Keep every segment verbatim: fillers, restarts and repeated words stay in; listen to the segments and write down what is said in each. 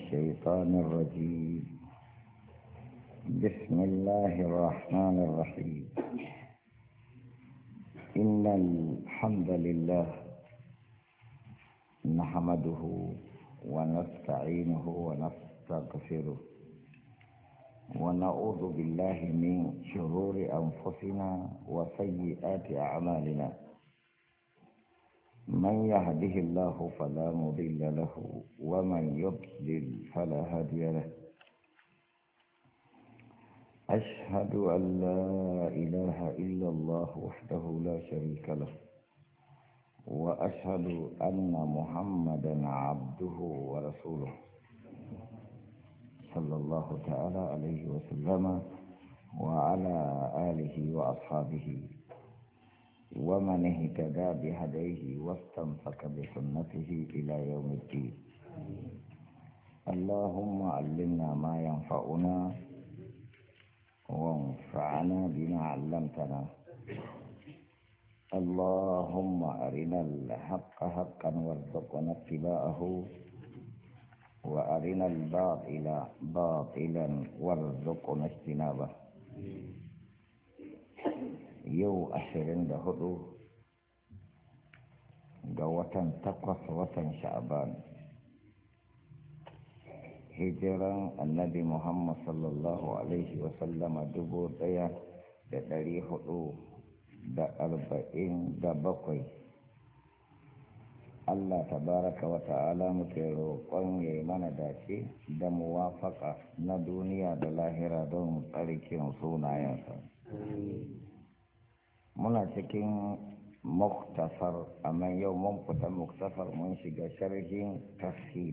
الشيطان الرجيم. بسم الله الرحمن الرحيم. إن الحمد لله نحمده ونستعينه ونستغفره ونعوذ بالله من شرور أنفسنا وسيئات أعمالنا. من يهده الله فلا مضل له ومن يضلل فلا هادي له. أشهد أن لا إله إلا الله وحده لا شريك له، وأشهد أن محمدا عبده ورسوله صلى الله تعالى عليه وسلم وعلى آله وأصحابه ومن اهتدى بهديه واستمسك بسنته إلى يوم الدين. اللهم علمنا ما ينفعنا وانفعنا بما علمتنا. اللهم أرنا الحق حقا وارزقنا اتباعه وأرنا الباطل باطلا وارزقنا اجتنابه. Yau ashirin da hudu ga watan takwas watan sha'ban, hijiran annabi Muhammad sallallahu alaihi wasallama dubu daya da dari hudu da arba'in da bakwai. Allah tabaraka wa ta'ala muke roƙon ya yi mana dace da muwafaka na duniya da lahira don tsarkin sunayensa. Muna cikin muktasar, amma yau mun fita muktasar mun shiga sharhin tafsir.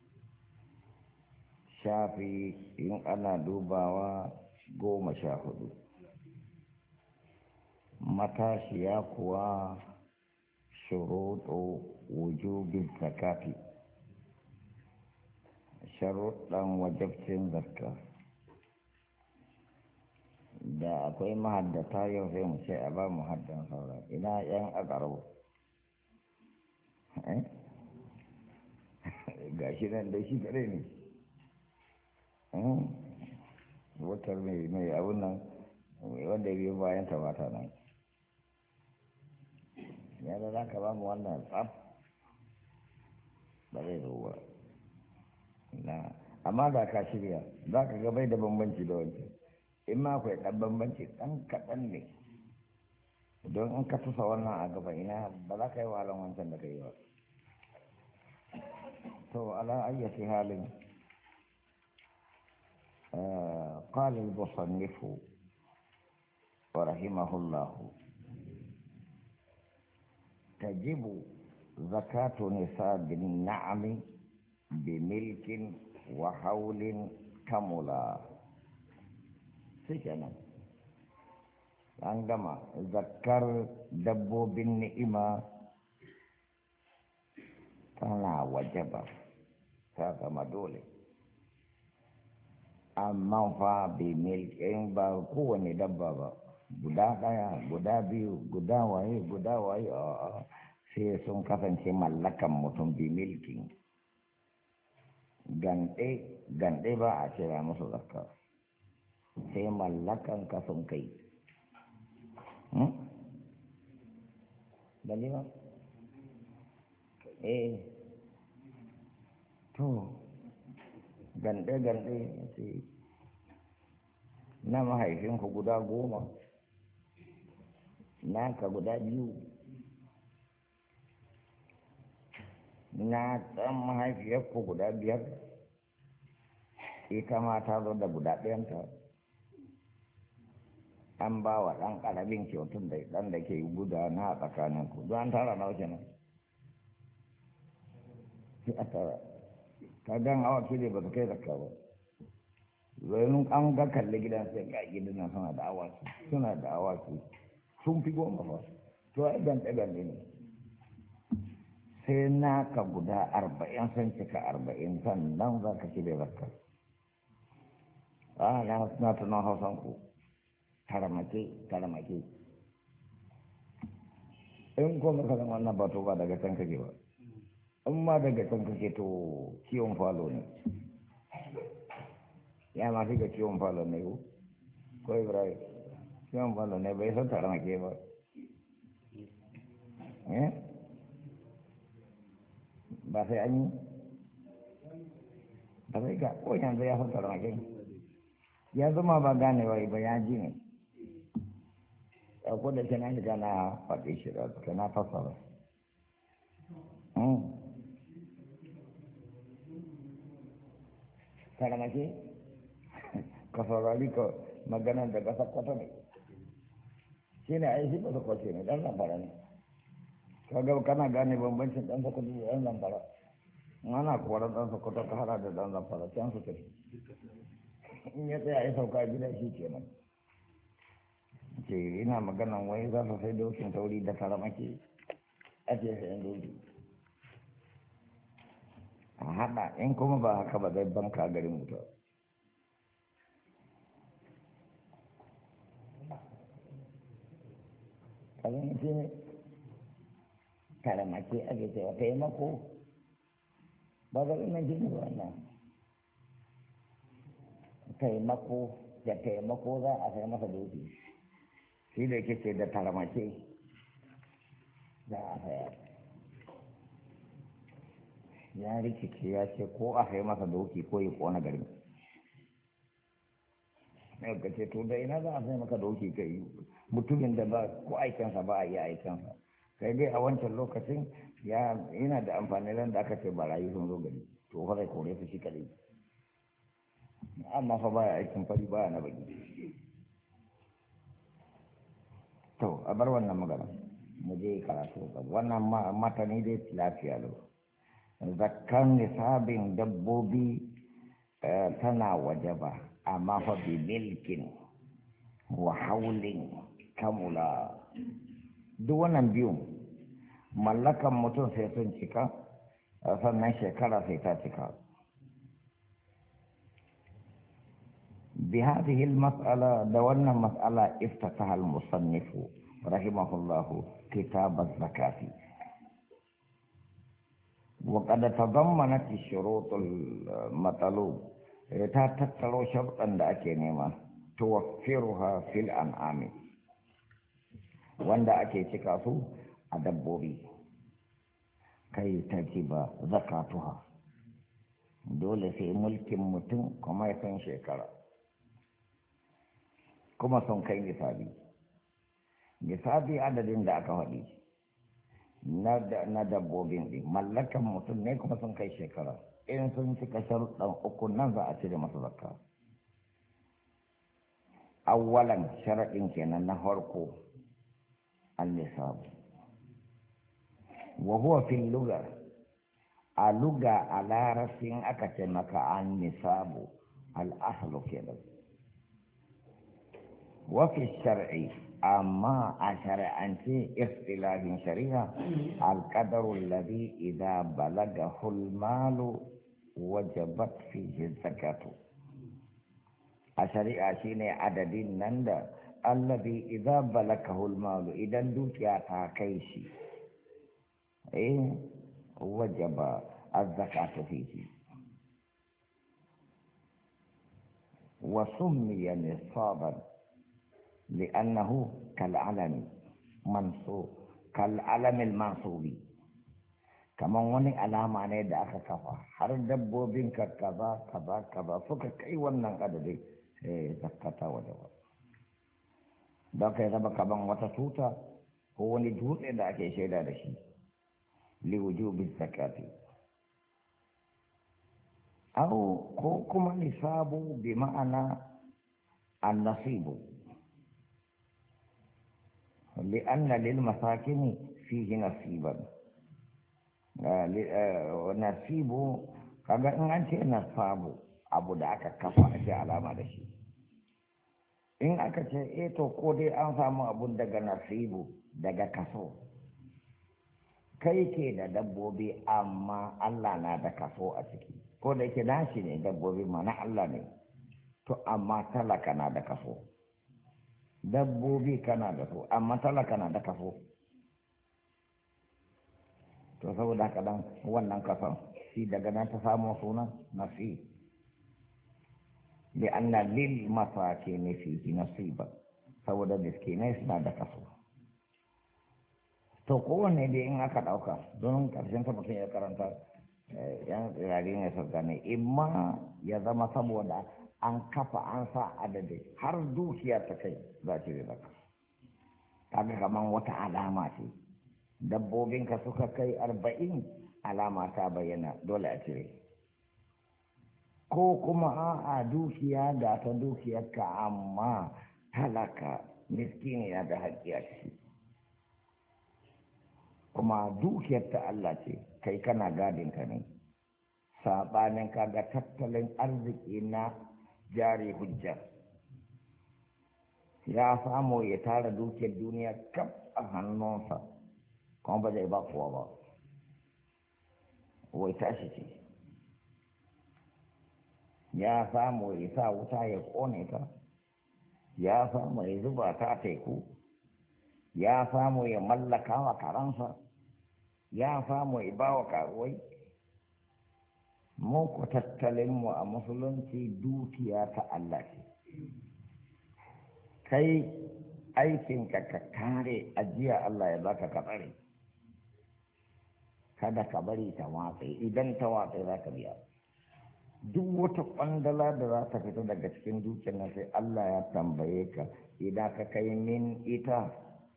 Shafi in ana dubawa goma sha hudu. Matashiya kuwa shuruɗu wujubin zakati, sharuɗan wajabcin zakka. Da akwai mahaddata yau sai mu ce a ba mu haddan saura. Ina yan agaro ga shi nan da shi kare ne wutar mai mai abun nan wanda biyu bayan ta bata nan. Yana za ka ba mu wannan tsaf ba zai zo ba na, amma da ka shirya za ka gabai da bambanci da wancan. In ma akwai ɗan bambanci ɗan kaɗan ne, don in ka tusa wannan a gaba ina ba za ka yi wahalan wancan da ka yi ba. To ala ayyati halin قال المصنف ورحمه الله: تجب زكاة نصاب النعم بملك وحول كملا. Kenan an gama zakkar dabbobin ni'ima tana wajaba, ta zama dole, amma fa bi milkin ba kowane dabba ba, guda daya guda biyu guda waye guda waye a sai sun kasance mallakan mutum bi milkin. Gande gande ba a cira musu zakka sai mallakan ka sun kai. Bali ba? Eh, to, gande-gande ce na mahaifinku guda goma, naka guda biyu, na ɗan mahaifiyarku guda biyar, ita ma ta zo da guda ɗayanta. An ba wa ɗan ƙaramin kyautun da ɗan da ke gudana a tsakaninku, don an tara na wace nan? Sai a tara. Ka gan awaki ne ba su kai zakka ba. Zainun an ga kalli gidan sai ga gidan nan suna da awaki, suna da awaki, sun fi goma ba. To ai ban ɗaga ne. Sai naka guda arba'in sun cika arba'in sannan za ka ci da zakka. Ah, na tunan hausan ku. Taramake, taramake. In kuma ka zama wannan ba to ba daga can kake ba. In ma daga can kake to kiwon falo ne. ya ma fi ga ciwon falon ne ko ko ibrahim ciwon falon ne bai san taron ake ba eh ba sai an yi ba sai ga ko yanzu ya san taron ake yanzu ma ba gane wai ba ya ji ne ko da kenan da na faɗi shi da kana fasara taramake ka saurari ka maganan daga sakkwato ne shi ne aiki ba sakkwato ne ɗan zamfara ne kaga kana gane bambancin ɗan sakkwato da ɗan zamfara ana koran ɗan sakkwato ka hada da ɗan zamfara can su tafi in ya tsaya ya sauka gida shi kenan ce ina maganan wai za su sai dokin tauri da taramake ake sayan doki a haɗa in kuma ba haka ba zai banka garin mutuwa kalin shi ne taramake ake cewa taimako ba ga ina shi ne wannan taimako da taimako za a sai masa doki shi da yake ce da taramake za a saya ya rikice ya ce ko a sai masa doki ko ya kona garin na ka ce to da ina za a sai maka doki ka yi mutumin da ba ko aikinsa ba a yi aikinsa kai dai a wancan lokacin ya yana da amfani ran da aka ce barayi sun zo gari to fa zai kore su shi kadai amma fa baya aikin fari baya na baki to a bar wannan magana mu je karatu wannan matani dai lafiya lau zakkan nisabin dabbobi tana wajaba amma fa bi milkin wa haulin kamula duk wannan biyun mallakan mutum sai sun cika sannan shekara sai ta cika بهذه المسألة دورنا مسألة افتتح المصنف رحمه الله كتاب الزكاة وقد تضمنت الشروط المطلوب تتلو شرطا لأكي نيما توفرها في الأنعام وان أكي تكاسو أدبوري كي تجب زكاتها دول في ملك متن كما يكون شكرا kuma sun kai nisabi nisabi adadin da aka faɗi na dabbobin ɗin mallakan mutum ne kuma sun kai shekara in sun cika sharuɗan uku nan za a cire masu zakka awwalan sharaɗin kenan na farko an-nisabu wa huwa fil lugha a lugha a larabcin aka ce maka an-nisabu al-aslu kenan وفي الشرع أما أشرع أنت اختلاف شريعة القدر الذي إذا بلغه المال وجبت فيه الزكاة الشريعة شيني عدد نند الذي إذا بلغه المال إذا دوتيا تاكيشي إيه وجب الزكاة فيه وسمي نصابا لأنه كالعلم منصوب كالعلم المنصوب كما وني علامة ne da aka kafa har dabbobin ka kaza kaza kaza suka kai wannan adadi eh zakata wajaba don kai zaba kaman wata tuta ko wani dutse da ake shaida da shi li wujubi zakati aw ko kuma nisabu bi ma'ana an-nasibu لأن للمساكن فيه نصيبا نصيب kaga in an ce nasabu abu da aka kafa ake alama da shi in aka ce eh to ko dai an samu abun daga nasibu daga kaso kai ke da dabbobi amma Allah na da kaso a ciki ko da yake nashi ne dabbobi ma na Allah ne to amma talaka na da kaso dabbobi kana da su amma talaka na da kafo to saboda haka dan wannan kafan shi daga nan ta samu sunan nasi da anna lil masakin fi nasiba saboda miskinai suna da kaso to kowanne dai in aka ɗauka don ƙarshen ta mutum ya karanta yan tsirari ne su gane imma ya zama saboda an kafa an sa adadi har dukiya ta kai za ci da zaka kaga kaman wata alama ce dabbobinka suka kai arba'in alama ta bayyana dole a cire ko kuma a'a dukiya da ta dukiyarka amma talaka miskini ya da haƙƙi a ciki kuma dukiyar ta Allah ce kai kana gadinka ne saɓanin kaga tattalin arziki na jari hujja ya samu ya tara dukiyar duniya kaf a hannunsa kuma ba zai ba kowa ba wai tashi ce ya samu ya sa wuta ya kone ta ya samu ya zuba ta teku ya samu ya mallaka wa karansa ya samu ya ba wa karuwai muku tattalinmu a musulunci dukiya ta Allah ce kai aikinka ka kare ajiya Allah ya baka ka tsare kada ka bari ta watsa idan ta watsa za ka biya duk wata kwandala da za ta fita daga cikin dukiyar nan sai Allah ya tambaye ka idan ka kai min ita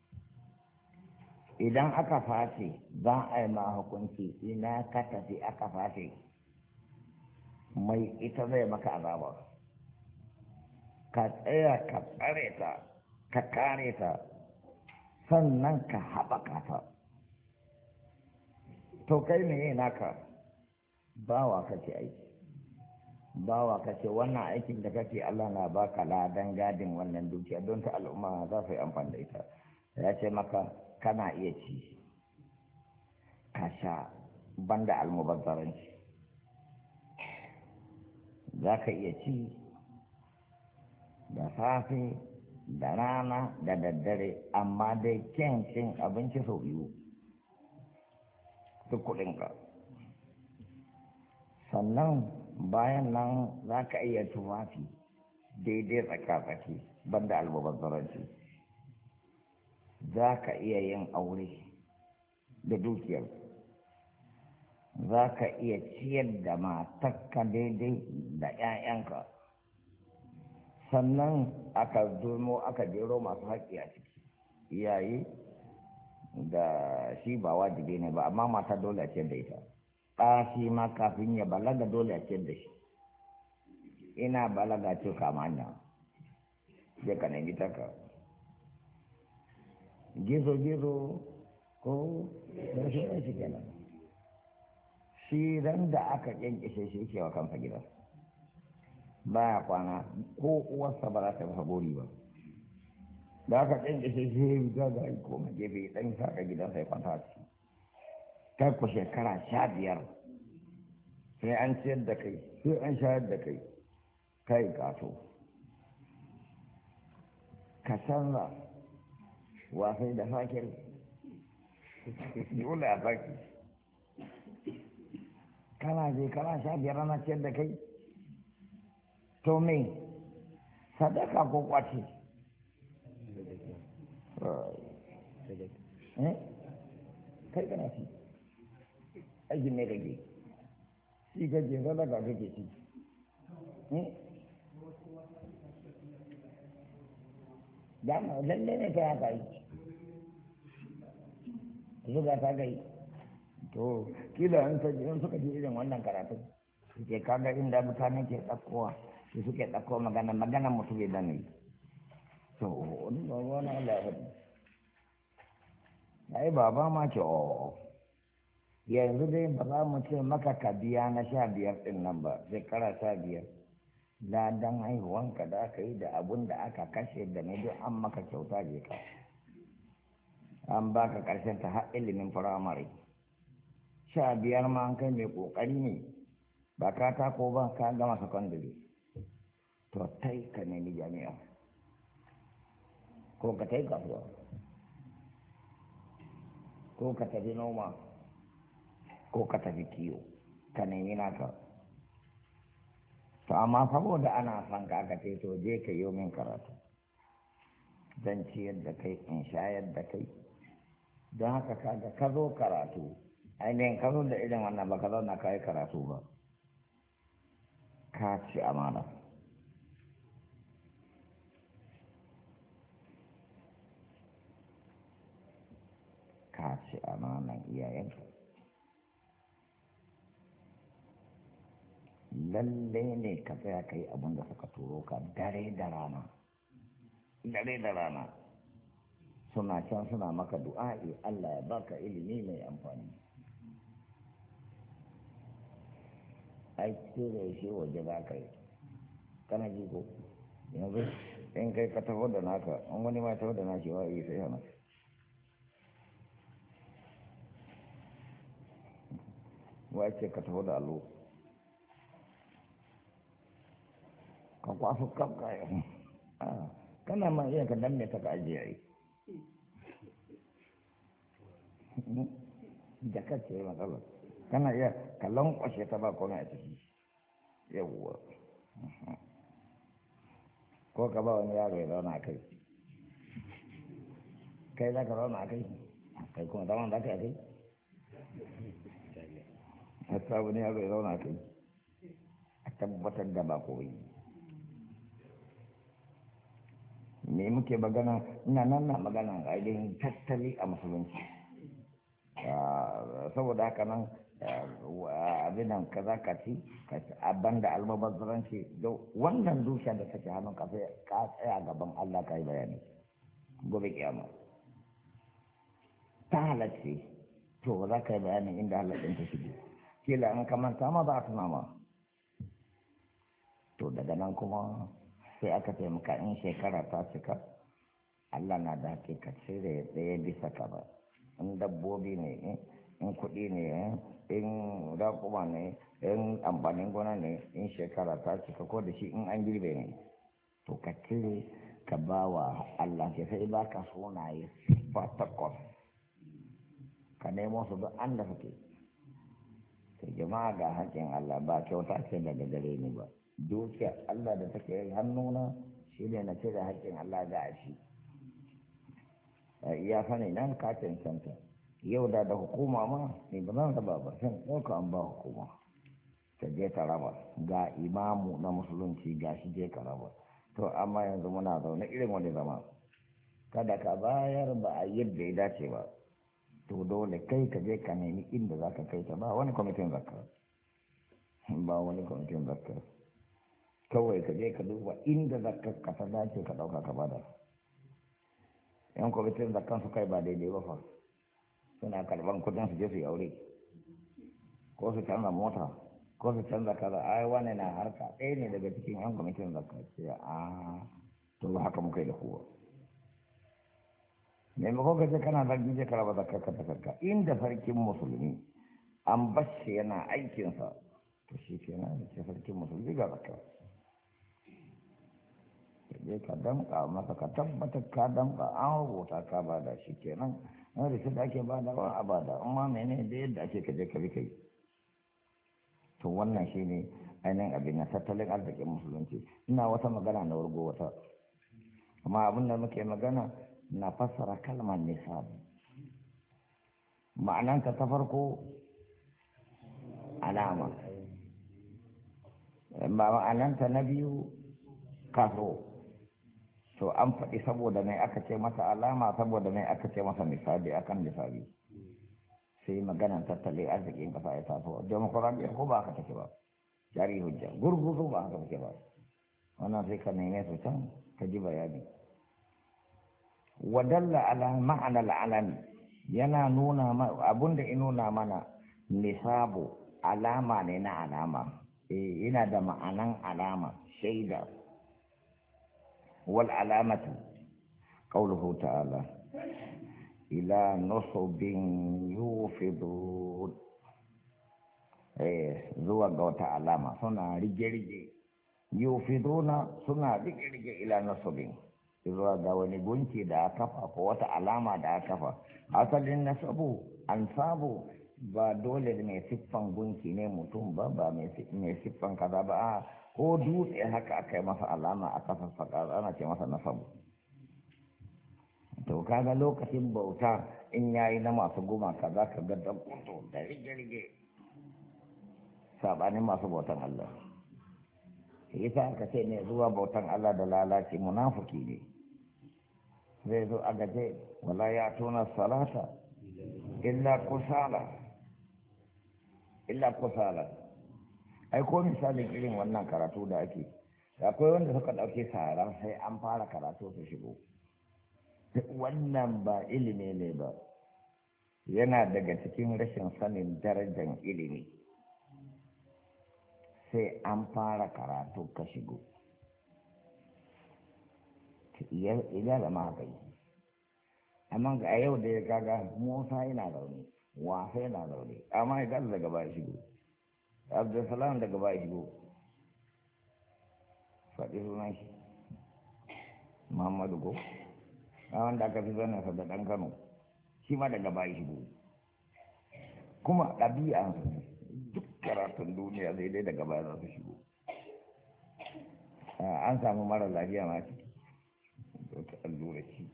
idan aka fashe za a yi ma hukunci ina ka tafi aka fashe mai ita zai maka azaba ka tsaya ka tsare ta ka kare ta sannan ka haɓaka ta to kai ne naka bawa kake aiki bawa kace wannan aikin da kake Allah na baka ladan gadin wannan dukiya don ta al'umma za su yi amfani da ita ya ce maka kana iya ci ka sha banda almubazzaranci za ka iya ci da safe da rana da daddare amma dai kyan cin abinci sau biyu duk kuɗinka sannan bayan nan za ka iya tufafi daidai tsaka-tsaki banda almubazzaranci za ka iya yin aure da dukiyar za ka iya ciyar da matakka daidai da 'ya'yanka sannan aka domo aka jero masu haƙƙi a ciki iyaye da shi ba wajibi ne ba amma mata dole a ciyar da ita ɗa shi ma kafin ya balaga dole a ciyar da shi ina balaga ce kamanya je ka nemi taka gizo-gizo ko da shi ne shi kenan shi ran da aka kyankyashe shi ke wa kansa gida baya kwana ko uwarsa ba za ta masa gori ba da aka kyankyashe shi ya riga ga yi koma gefe ɗan saka gidansa ya kwanta ciki kai ku shekara sha biyar sai an ciyar da kai sai an shayar da kai kai kato ka canza wasai da fakir dole a faki kana je kana sha biyar ana ciyar da kai to me sadaka ko kwace kai kana ci aikin ne kake shi kake sadaka kake ci dama lalle ne ta haka yi zuga ta gai to kila in suka ji irin wannan karatun suke kaga inda mutane ke ɗaukowa su suke ɗauko magana magana mutum ya dane to wani ba wani Allah ai baba ma ce o yanzu dai ba za mu ce maka ka biya na sha biyar ɗin nan ba shekara sha biyar ladan haihuwanka da aka yi da abun da aka kashe da na duk an maka kyauta je ka an baka ƙarshen ta har ilimin firamare sha biyar ma an kai mai ƙoƙari ne ba ka tako ba ka gama sakandare to tai ka nemi jami'a ko ka tai kasuwa ko ka tafi noma ko ka tafi kiwo ka nemi naka to amma saboda ana son ka aka ce to je ka yi min karatu zan ciyar da kai in shayar da kai don haka kaga ka zo karatu ainihin ka zo da irin wannan ba ka zauna ka yi karatu ba ka ci amana ka ci amanan iyayenka lalle ne ka tsaya ka yi abin da suka turo ka dare da rana dare da rana suna can suna maka du'a'i Allah ya baka ilimi mai amfani ai cire shi waje za ka yi kana ji ko yanzu in kai ka taho da naka an wani ma taho da naki wa yi sai yana wace ka taho da allo ka kwaso kanka kana ma iya ka danne ta ka ajiye yi jakar ce matsala kana iya ka lankwashe ta ba kone a ciki yawwa ko ka ba wani yaro ya zauna a kai kai za ka zauna a kai kai kuma zaman za ka yi a kai hatta wani yaro ya zauna a kai a tabbatar da ba koyi me muke magana ina nan na magana ainihin tattali a musulunci saboda haka nan abin nan ka za ka ci abin da almubazzaranci wannan dukiya da take hannun ka ka tsaya gaban Allah ka yi bayani gobe kiyama ta halarci to ba za ka yi bayani inda halaccin ta shige kila an kamanta ma za a tuna ma to daga nan kuma sai aka taimaka in shekara ta cika Allah na da hakikace da ɗaya bisa ka ba in dabbobi ne in kuɗi ne in raƙuma ne in amfanin gona ne in shekara ta cika ko da shi in an girbe ne to ka cire ka ba wa Allah ke sai ba ka sunaye ba takwas ka nemo su duk an da suke ta jama'a ga haƙƙin Allah ba kyauta ce daga gare ni ba dukiya Allah da take hannuna shi ne na cire haƙƙin Allah ga shi iya sani nan ka cancanta yau da da hukuma ma ne ba zan raba ba sai ɗauka an ba hukuma ta je ta raba ga imamu na musulunci ga shi je ka raba to amma yanzu muna zaune irin wani zama kada ka bayar ba a yadda ya dace ba to dole kai ka je ka nemi inda za ka kai ta ba wani kwamitin zakka ba wani kwamitin zakka kawai ka je ka duba inda zakka ka ta dace ka ɗauka ka bada yan kwamitin zakkan su kai ba daidai ba fa suna karban kudin su je su yi aure ko su canza mota ko su canza kaza ai wani na harka ɗaya ne daga cikin yan kwamitin zakka ce a to haka muka yi da kowa maimakon ka je kana zargi je ka raba zakka ka takarka inda sarkin musulmi an bashi yana aikinsa to shi kenan da ce sarkin musulmi ga zakka je ka damka masa ka tabbatar ka damka an rubuta ka bada shi kenan na da shi da ake bada wa a bada amma mene da yadda ake ka je ka bi kai to wannan shi ne ainihin abin na tattalin arzikin musulunci ina wata magana na wurgo wata amma abin da muke magana na fassara kalmar nisab ma'ananta ta farko alama ma'ananta na biyu kaso to an faɗi saboda mai aka ce masa alama saboda mai aka ce masa misali akan misali sai maganan tattalin arzikin kasa ya taso demokuraɗiyya ko ba haka take ba jari hujja gurguzu ba haka take ba wannan sai ka neme su can ka ji bayani wadalla ala ma'ana al'alami yana nuna abunda in nuna mana nisabu alama ne na alama eh yana da ma'anan alama shaida wal alamatu qawluhu ta'ala ila nusubin yufidun eh zuwa ga wata alama suna rige-rige yufiduna suna rige-rige ila nusubin zuwa ga wani gunki da aka kafa ko wata alama da aka kafa asalin nasabu an sabu ba dole mai siffan gunki ne mutum ba ba mai siffan kaza ba a ko dutse haka aka yi masa alama a kafa faka ana ce masa nasabu to kaga lokacin bauta in yayi na masu gumaka za ka ga dan kunto da rige-rige sabanin masu bautan Allah yasa aka ce ne zuwa bautan Allah da lalaci munafiki ne zai zo a gaje wala ya tona salata illa kusala illa kusala ai ko misalin irin wannan karatu da ake akwai wanda suka dauke sara sai an fara karatu su shigo wannan ba ilimi ne ba yana daga cikin rashin sanin darajar ilimi sai an fara karatu ka shigo iya da mahaifai amma ga yau da ya gaga musa yana rauni wasa yana rauni amma ya gaza daga baya shigo abdulsalam daga baya shigo faɗi sunan shi muhammadu go a wanda aka fi zanen sa da ɗan kano shi ma daga baya shigo kuma ɗabi'a duk karatun duniya zai dai daga baya za su shigo an samu mara lafiya ma ciki ta allura ci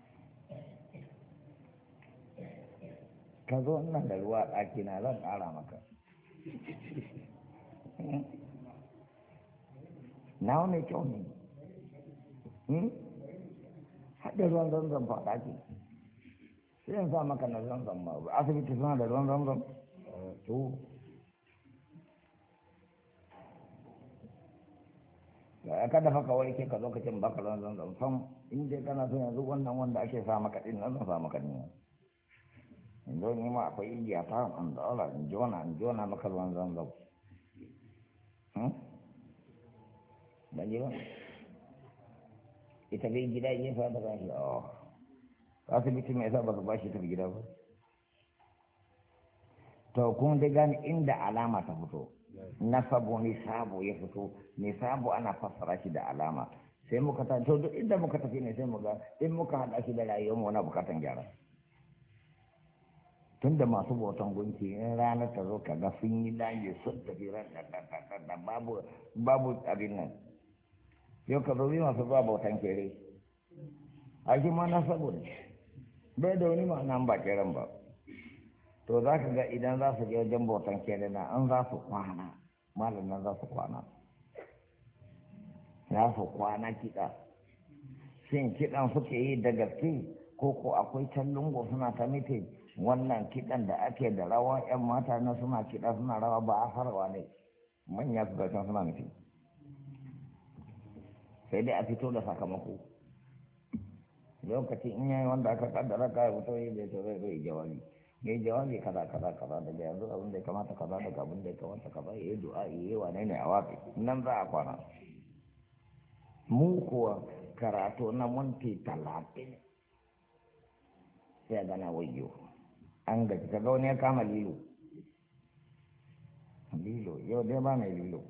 ka zo nan da ruwa ɗaki na zan ƙara maka na wani kyau ne haɗe ruwan zanzan fa ɗaki sai yin sa maka na zanzan ma asibiti suna da ruwan zanzan to kada fa kawai ke ka zo ka ce baka ruwan zanzan sam in dai kana son yanzu wannan wanda ake sa maka din nan zan sa maka din in zo ni ma akwai igiya ta an dole in jona in jona maka ruwan zanzan hmm ban ji ba ita bai gida yin sa da shi oh asibiti mai sa ba su bashi ta gida ba to kun dai gani inda alama ta fito nasabu ne sabo ya fito ne sabo ana fassara shi da alama sai muka ta to duk inda muka tafi ne sai mu ga in muka hada shi da rayuwar mu na bukatan gyara tunda masu bautan gunki in ranar ta zo ka ga sun yi layi sun tafi ran da babu babu abin nan yau ka zo bi masu zuwa bautan kere a shi ma nasabu ne bai da wani ma'ana ba keren ba to za ka ga idan za su je wajen bautan kere na an za su kwana malam nan za su kwana za su kwana kiɗa shin kiɗan suke yi da gaske ko ko akwai can lungo suna ta mite wannan kiɗan da ake da rawa yan mata na suna kiɗa suna rawa ba a farawa ne manya su can suna mite sai dai a fito da sakamako lokacin in yayi wanda aka kaddara ka fito yi da to zai zai jawabi ya yi jawabi kaza kaza kaza daga yanzu abin da ya kamata kaza daga abin da ya kamata kaza ya yi du'a ya yi wane ne a wafi nan za a kwana mu kuwa karatu na minti talatin sai gana wayo an gaji ka ga wani ya kama lilo lilo yau dai ba mai lilo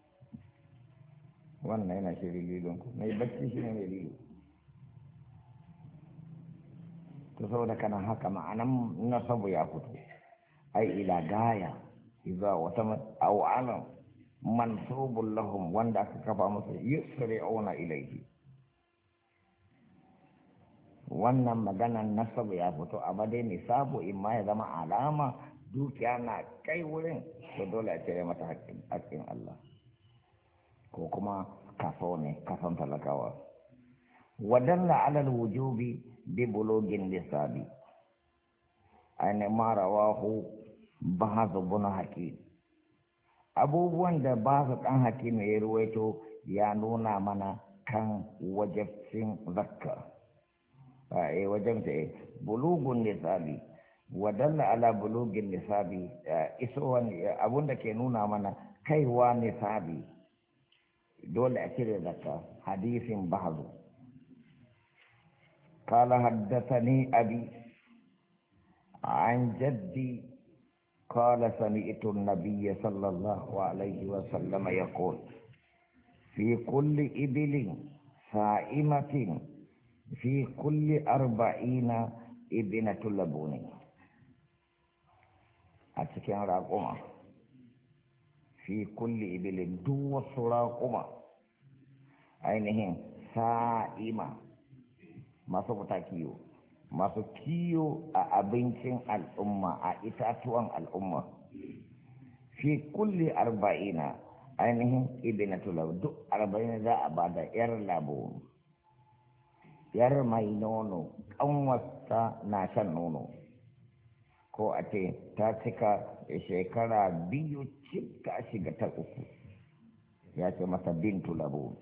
wannan yana shirin lilon ku mai bacci shi ne mai lilo to saboda kana haka ma'anan nasabu ya fito ai ila gaya idza wata awalan mansubul lahum wanda aka kafa musu yusri'una ilayhi wannan maganan nasabu ya fito amma dai nisabu in ma ya zama alama dukiya na kai wurin to dole a cire mata haƙƙin Allah ko kuma kaso ne kason talakawa wadalla alal wujubi bibulogin lissabi ainihin marawahu ba su buna haƙi abubuwan da ba su ɗan haƙi mai ruwaito ya nuna mana kan wajabcin zakka a wajen ta bulugun lissabi wadalla ala bulugin lissabi isowan abun da ke nuna mana kaiwa lissabi dole a cire zakka hadisin bahazu قال حدثني أبي عن جدي قال سمعت النبي صلى الله عليه وسلم يقول في كل إبل صائمة في كل أربعين ابنة لبون a cikin raƙuma fi kulli ibilin duk wasu raƙuma ainihin sa'ima masu fita kiyo masu kiyo a abincin al'umma a itatuwan al'umma fi kulli arba'ina ainihin ibinatul lab duk arba'in za a bada yar labo yar mai nono kanwasta na shan nono ko a ce ta cika shekara biyu cika shiga ta uku ya ce masa bintu labo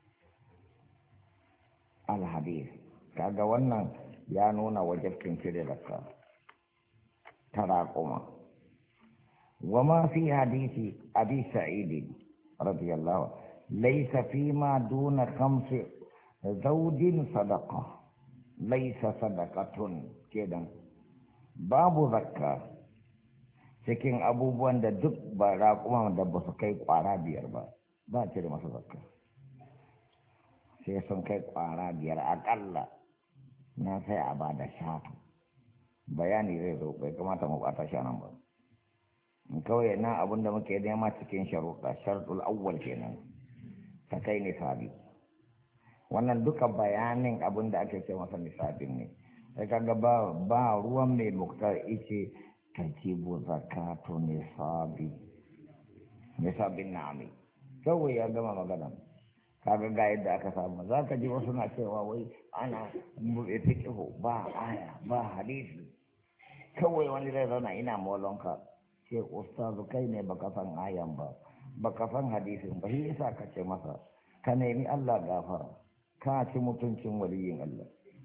alhadis kaga wannan ya nuna wajibcin cire zakka ta raƙuma wa ma fi hadisi abi sa'id radiyallahu laysa fi ma duna khamsi zawjin sadaqa laysa sadaqatun kedan babu zakka cikin abubuwan da duk ba raƙuma da ba su kai ƙwara biyar ba ba cire masa zakka sai sun kai ƙwara biyar aƙalla na sai a ba da shatu bayani zai zo bai kamata mu ɓata shi nan ba kawai na abin da muke nema cikin sharuɗa sharuɗul awwal kenan ta kai nisabi wannan duka bayanin abin da ake ce masa nisabin ne sai kaga ba ba ruwan mai muktar ice tajibu zakatu nisabi nisabin na'ami kawai ya gama magana kaga ga yadda aka samu za ka ji wasu na cewa wai ana fiqhu ba aya ba hadisi kawai wani zai zauna ina molonka ce ustazu kai ne baka san ayan ba baka san hadisin ba shi yasa ka ce masa ka nemi Allah gafara ka ci mutuncin waliyin Allah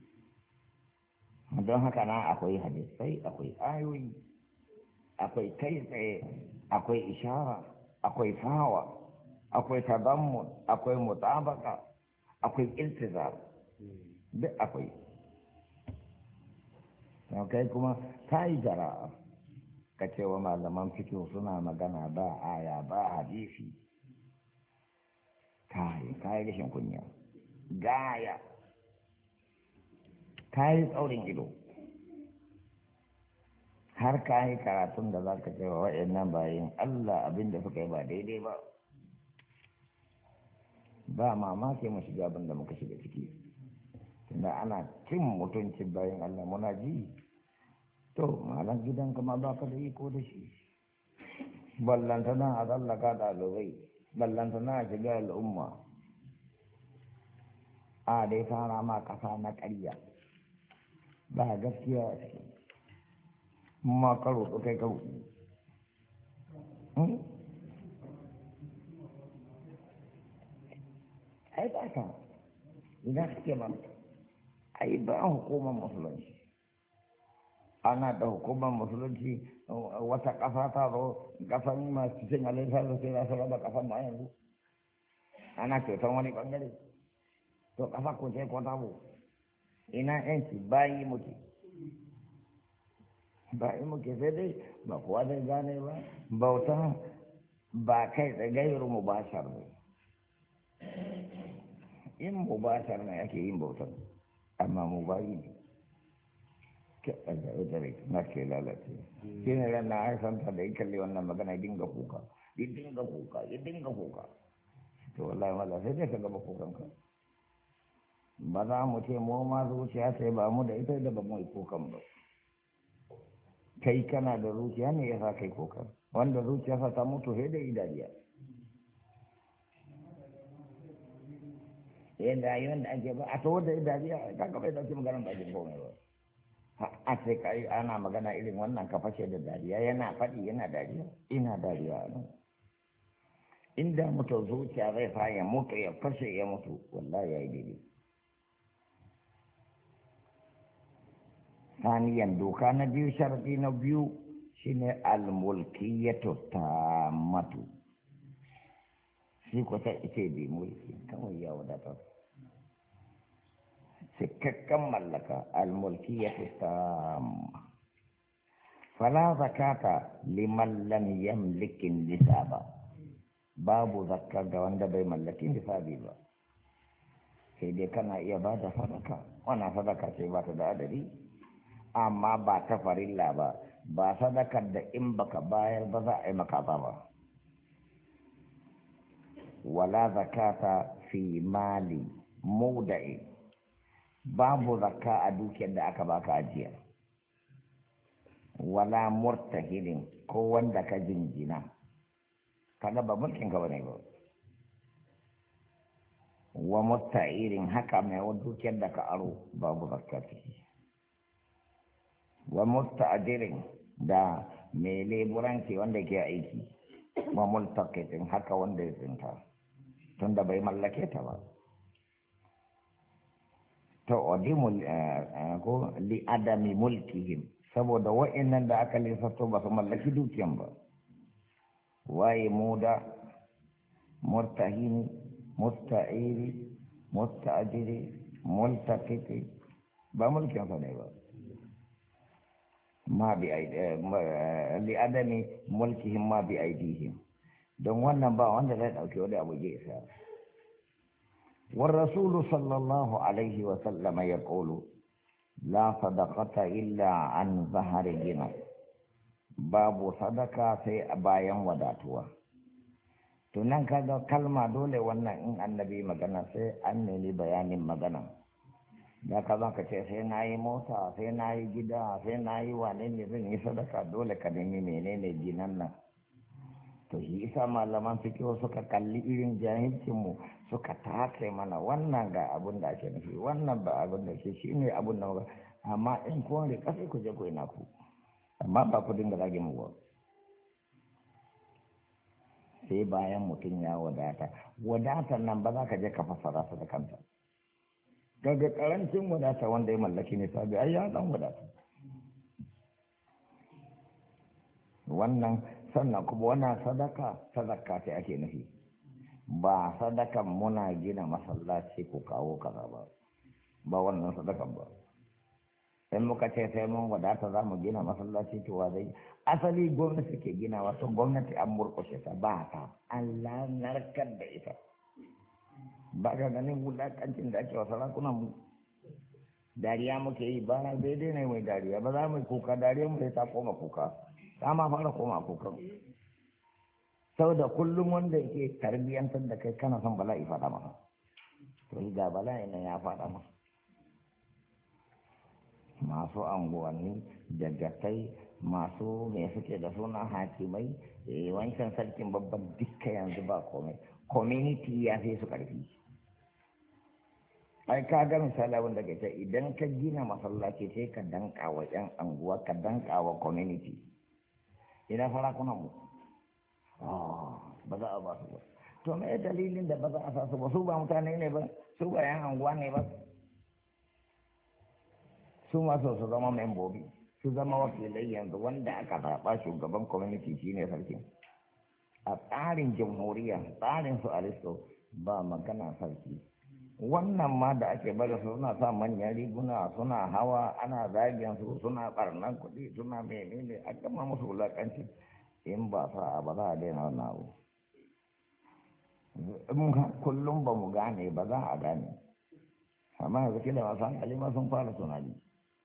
don haka na akwai hadisai akwai ayoyi akwai kai tsaye akwai ishara akwai fawa akwai tadammun akwai mutabaka akwai iltizam duk akwai kai kuma ta yi jara'a ka ce wa malaman fikihu suna magana ba aya ba hadisi kai kai rashin kunya gaya kai tsaurin ido har kai karatun da zaka ce wa wayannan bayin Allah abinda suka yi ba daidai ba ba mamaki mu shiga abin da muka shiga ciki tunda ana cin mutuncin bayan Allah muna ji to malam gidan kama ba ka da iko da shi ballantana a tsallaka ɗalibai ballantana a shiga al'umma a dai fara ma ƙasa na ƙarya ba gaskiya a ciki ma karo to kai karo ai ba ka idan kake ba ai ba hukumar musulunci ana da hukumar musulunci wata ƙasa ta zo ƙasan masu cin halitta da sai za su raba ƙasan ma yanzu ana kyautan wani ɓangare to ƙasa ko ce ko tabo ina yanci bayi muke bayi muke sai dai ba kowa zai gane ba bautan ba kai tsagayar mu ba shar ne in mu ba shar ne ake yin bautan amma mu bayi ne na ke lalace shi ne ran na haifanta da ya kalli wannan magana ya dinga kuka ya dinga kuka ya dinga kuka to wallahi wala sai dai ka gaba kukanka ba za mu ce mu ma zuciya sai ba mu da ita da ba mu yi kukan ba kai kana da zuciya ne ya sa kai kukan wanda zuciya sa ta mutu sai da idariya yadda ayyuan da ake ba a tawo da idariya ka gaba da ake maganar bakin komai ba a sai kai ana magana irin wannan ka fashe da dariya yana faɗi yana dariya ina dariya nan inda mutu zuciya zai sa ya mutu ya fashe ya mutu wallahi ya yi daidai saniyan doka na biyu sharadi na biyu shine almulkiyatu tammatu shi ko sai ita bi mulki kawai ya wadatar cikakken mallaka almulkiyatu tamma fala zakata liman lam yamliki nisaba babu zakka ga wanda bai mallaki nisabi ba sai dai kana iya ba da sadaka wannan sadaka ce ba ta da adadi amma ba ta farilla ba ba sadakar da in baka bayar ba za a yi maka ba. Wala zakata fi mali muda'i, babu zakka a dukiyar da aka baka ajiya. Wala murtahinin, ko wanda ka jingina, kaga ba mulkin ka bane ba. Wa murta'irin, haka mai wani dukiyar da ka aro babu zakka ciki. Wa murta'irin, da mai leburanci wanda ke aiki. Wa multaqitin, haka wanda ya tsinta tunda bai mallake ta ba. To odimul ko li adami mulkihim, saboda wa'annan da aka lissato ba su mallaki dukiyan ba. Waye muda, murtahini, musta'iri, musta'jiri, multaqiti, ba mulkin sa ne ba. Ma bi aidi li adami mulkihim ma bi aidihim, don wannan ba wanda zai dauke wani abu ya isa. والرسول صلى الله عليه وسلم يقول لا صدقة إلا عن ظهر غنى، باب صدقة سي باyan wadatuwa. Tunan kaga kalma dole wannan in annabi magana sai an nemi bayanin magana. Da ka zan ka ce sai na yi mota, sai na yi gida, sai na yi wane ne zan yi sadaka, dole ka nemi menene ginan nan. To shi isa malaman fikiyo suka kalli irin jahilcinmu suka tace mana wannan ga abun da ake nufi, wannan ba abun da ke shi ne abun da muka, amma in kowane da kasai ku je ku ina ku, amma ba ku dinga zage mu ba. Sai bayan mutum ya wadata, wadatar nan ba za ka je ka fassara su da kanta. Daga karancin wadata wanda ya mallaki ne sabi ai ya dan wadata. Wannan sannan kuma wannan sadaka sadaka ce ake nufi, ba sadakan muna gina masallaci ko kawo kaza ba, ba wannan sadakan ba. sai muka ce sai mun wadata za mu gina masallaci to wa zai, asali gwamnati ke gina wato gwamnati an murkushe ta ba ta, Allah narkar da ita. Ba ga ganin wulakancin da ake wa sarakunan mu, dariya muke yi, ba daidai ne mai dariya, ba za mu yi kuka, dariya mu sai ta koma kuka, ta ma fara koma kukan. Saboda kullum wanda yake tarbiyyantar da kai kana son bala'i faɗa masa, to ga bala'i nan ya faɗa masa. Masu anguwanni, dagatai, masu me suke da suna hakimai, eh, wancan sarkin babban dukka yanzu ba komai, community ya fi su ƙarfi. Ai ka ga misali abin da ke ce idan ka gina masallaci sai ka danka wa 'yan anguwa, ka danka wa community. Ina farakunan mu ba za a ba su ba. To me dalilin da ba za a sa su ba? Su ba mutane ne ba, su ba 'yan anguwa ne ba. Su masu su zama membobi, su zama wakilai yanzu wanda aka zaɓa shugaban community shine sarki. A tsarin jamhuriya, tsarin su aristo ba magana sarki. Wannan ma da ake bada su suna sa manyan riguna, suna hawa, ana zagin su, suna ɓarnan kuɗi, suna menene, a kama musu wulaƙanci. In ba sa ba za a daina wannan abu. Kullum ba mu gane ba za a gane. Amma yanzu kila masu hankali ma sun fara tunani.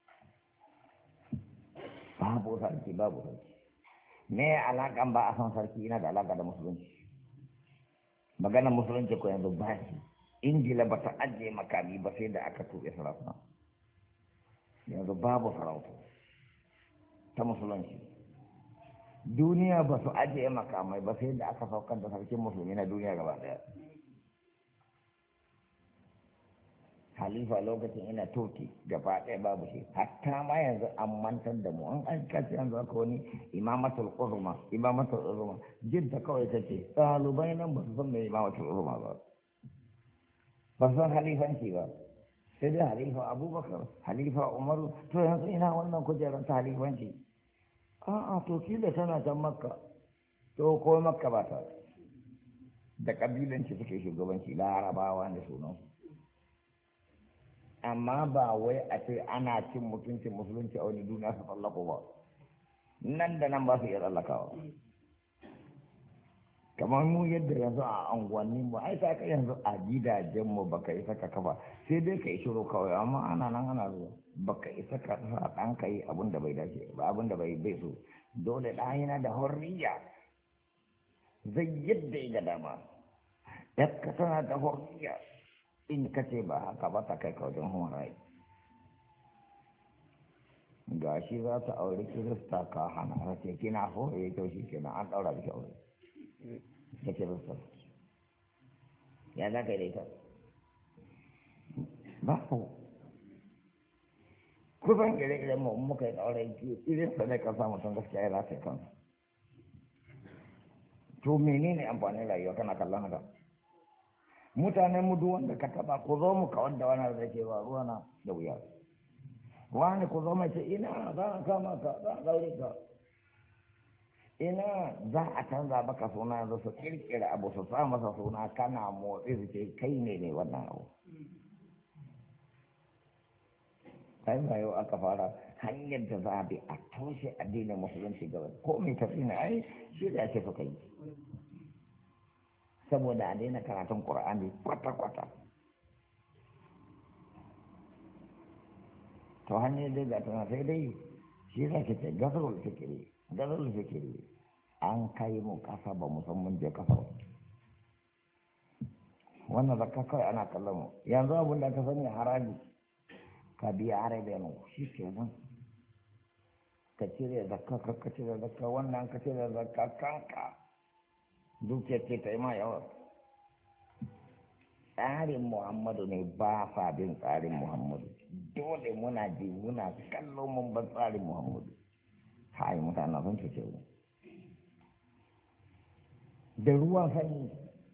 Babu sarki, babu sarki. Me alaƙan ba a san sarki yana da alaƙa da musulunci. Maganar musulunci ko yanzu ba shi. Ingila ba ta ajiye makami ba sai da aka tuɓe sarakuna. Yanzu babu sarauta ta musulunci. Duniya ba su ajiye makamai ba sai da aka saukar da sarkin musulmi na duniya gaba daya. Halifa lokacin ina turki gaba ɗaya babu shi, hatta ma yanzu an mantar da mu, an an kace yanzu aka wani imamatul uzma, imamatul uzma jidda kawai take, ɗalibai nan ba su san me imamatul uzma ba, ba su san halifanci ba, sai dai halifa abubakar, halifa umaru, to yanzu ina wannan kujerar ta halifanci. A'a to kila tana can makka, to ko makka ba ta da kabilanci suke shugabanci, larabawa da sunan. Amma ba wai a ce ana cin mutuncin musulunci a wani duniya su tsallako ba, nan da nan ba su iya tsallakawa. Kamar mu yadda yanzu a unguwanni mu ai ka yanzu a gidajenmu ba ka yi saka kafa sai dai ka yi shiru kawai, amma ana nan ana zuwa baka isa ka sa ɗanka yi abin da bai dace ba abin da bai bai so dole ɗa yana da hurriya zai yadda ya ga dama yadda tana da hurriya in ka ce ba haka ba ta kai ka wajen horayi ga shi za ta aure kirista ka hana ta ce kina so ya yi kyau shi kenan an ɗaura da aure ta kirista ya za ka yi da ita ba ku kusan ire-iren mu muka yi ɗaure irin sa zai kasa mutum gaskiya ya lafiya kansa to menene amfanin rayuwa kana kallon haka mutanen mu duk wanda ka taba ku zo mu kawar da wani da ke ba ruwa na da wuya wani ku zo mai ce ina za a kama ka za a daure ka ina za a canza maka suna yanzu su kirkira abu su sa masa suna kana motsi su ce kai ne ne wannan abu kai ba yau aka fara hanyar da za a bi a toshe addinin musulunci gaba ko mai tafi na ai shi da ake suka yi saboda a daina karatun ƙur'ani kwata-kwata to hanyar dai ga tana sai dai shi za ki ce gazarul fikiri gazarul fikiri an kai mu kasa ba musamman je kasa ba wannan zakka kawai ana kallon mu yanzu abin da ka sani haraji ka biya haraji mu shi ke nan ka cire zakka ka cire zakka wannan ka cire zakka kanka dukiyar ce ta yi ma yawa tsarin muhammadu ne ba sa bin tsarin muhammadu dole muna ji muna kallo mun ban tsarin muhammadu hai mutane sun cuce mu da ruwan sanyi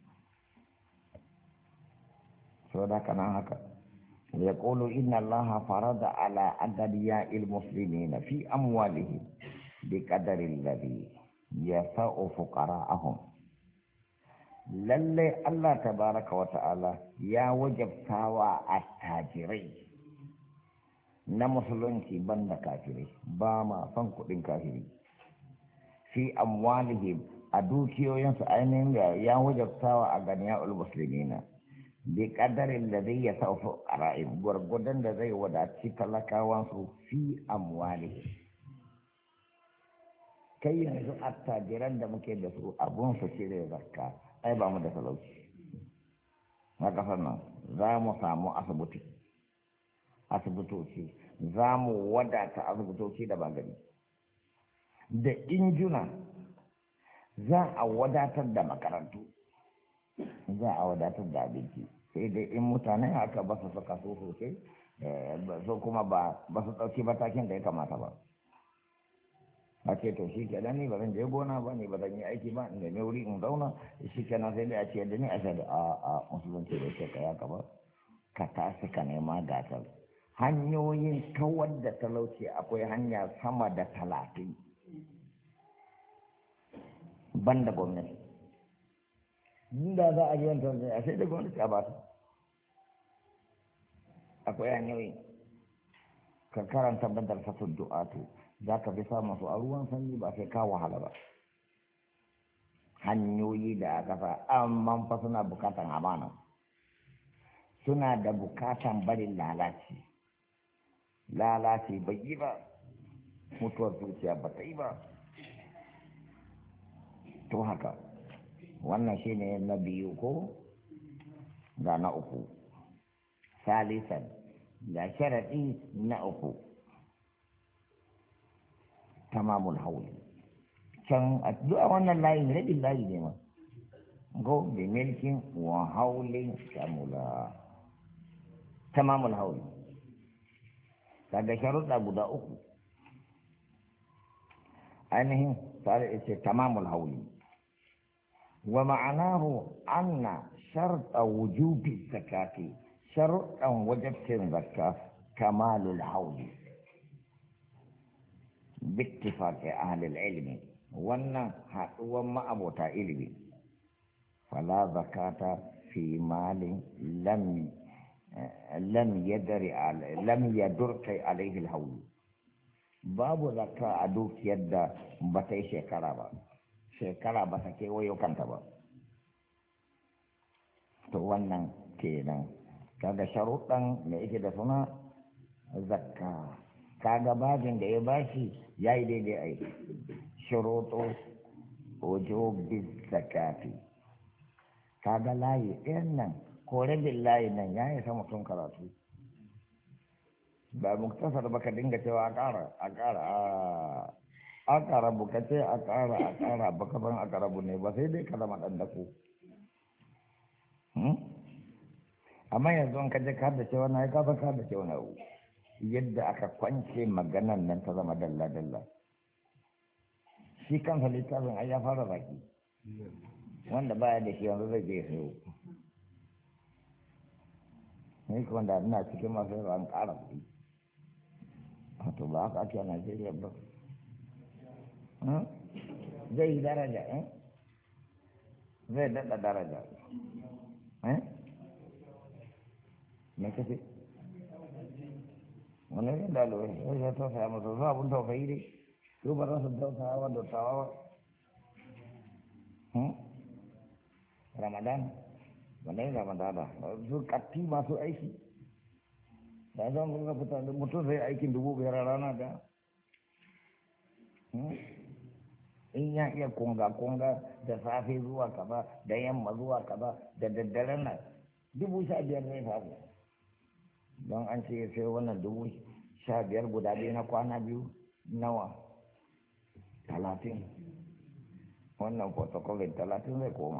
sau da kana haka ya ƙolo inna allaha farada ala adadiya ilmuslimina fi amwalihi bi qadarin ladhi yasa'u fuqara'ahum lallai Allah tabaraka wa ta'ala ya wajabtawa attajirai na musulunci banda kafirai ba ma son kuɗin kafiri fi amwalihim a dukiyoyinsu ainihin ya wajabtawa a ganiyar musulmina bi kadarin da zai ya saufa a ra'ayin gwargwadon da zai wadaci talakawansu fi amwalihim kai yanzu attajiran da muke da su abun su cire zakka ai ba mu da talauci na kasar nan za mu samu asibiti asibitoci za mu wadata asibitoci da bagari da injuna za a wadatar da makarantu za a wadatar da abinci sai dai in mutane haka ba su saka so sosai so kuma ba su ɗauki matakin da ya kamata ba a ce to shi kenan ni ba zan je gona ba ne ba zan yi aiki ba in nemi wuri in zauna shi kenan sai dai a ce da ni a shaɗu a a musulunci da ke kaya ka ba ka tashi ka nema gatar hanyoyin kawar da talauci akwai hanya sama da talatin ban da gwamnati inda za a ji wani talauci a sai da gwamnati a ba su akwai hanyoyi ka karanta bandar fasar du'atu za ka fi samun su a ruwan sanyi ba sai ka wahala ba hanyoyi da aka fa amma fa suna bukatan amana suna da bukatan barin lalaci lalaci bai yi ba mutuwar zuciya ba ta yi ba to haka wannan shine na biyu ko ga na uku salisan ga sharaɗi na uku tamamul hauli can a zuwa wannan layin rabin layi ne ma go bi milkin wa haulin kamula tamamul hauli kaga sharuɗa guda uku ainihin tare ce tamamul hauli wa ma'anahu anna sharta wujubi zakati sharuɗan wajabcin zakka kamalul hauli باتفاق أهل العلم وأن هو ما أبوتا إلبي فلا زكاة في مال لم لم يدر على لم يدرك عليه الحول باب زكاة أدوك يد بتي شكرا با شكرا بسكي ويوكانتا با to wannan kenan kaga sharuɗan me yake da suna zakka kaga babin da ya bashi yayi daidai ai shuruto wujubi zakati kaga layi ɗayan nan ko rabin layi nan ya isa mutum karatu ba muktasar ba ka dinga cewa a ƙara a ƙara a ƙara buka ce a ƙara a ƙara baka ban a ƙarabu ne ba sai dai ka zama ɗan dako amma yanzu an kaje ka da cewa na ya kafa ka da cewa na yadda aka kwance maganan nan ta zama dalla dalla shi kansa littafin ai ya fara baki wanda baya da shi yanzu zai je sayo ni kuma da ina cikin masu yawa an ƙara kuɗi wato ba haka ake a Najeriya ba zai yi daraja zai daɗa daraja me kace wani ne dalibai sai ya tausaya masa zuwa abin tausayi dai su ba za su tausaya wa dottawa ba ramadan wannan ramadana su katti masu aiki da zan ga fita da mutum zai aikin dubu biyar a rana da in ya iya kunga-kunga da safe zuwa kaza da yamma zuwa kaza da daddare na dubu sha biyar zai samu don an ce ya sai wannan dubu sha biyar guda biyu na kwana biyu nawa talatin wannan photocopy talatin zai koma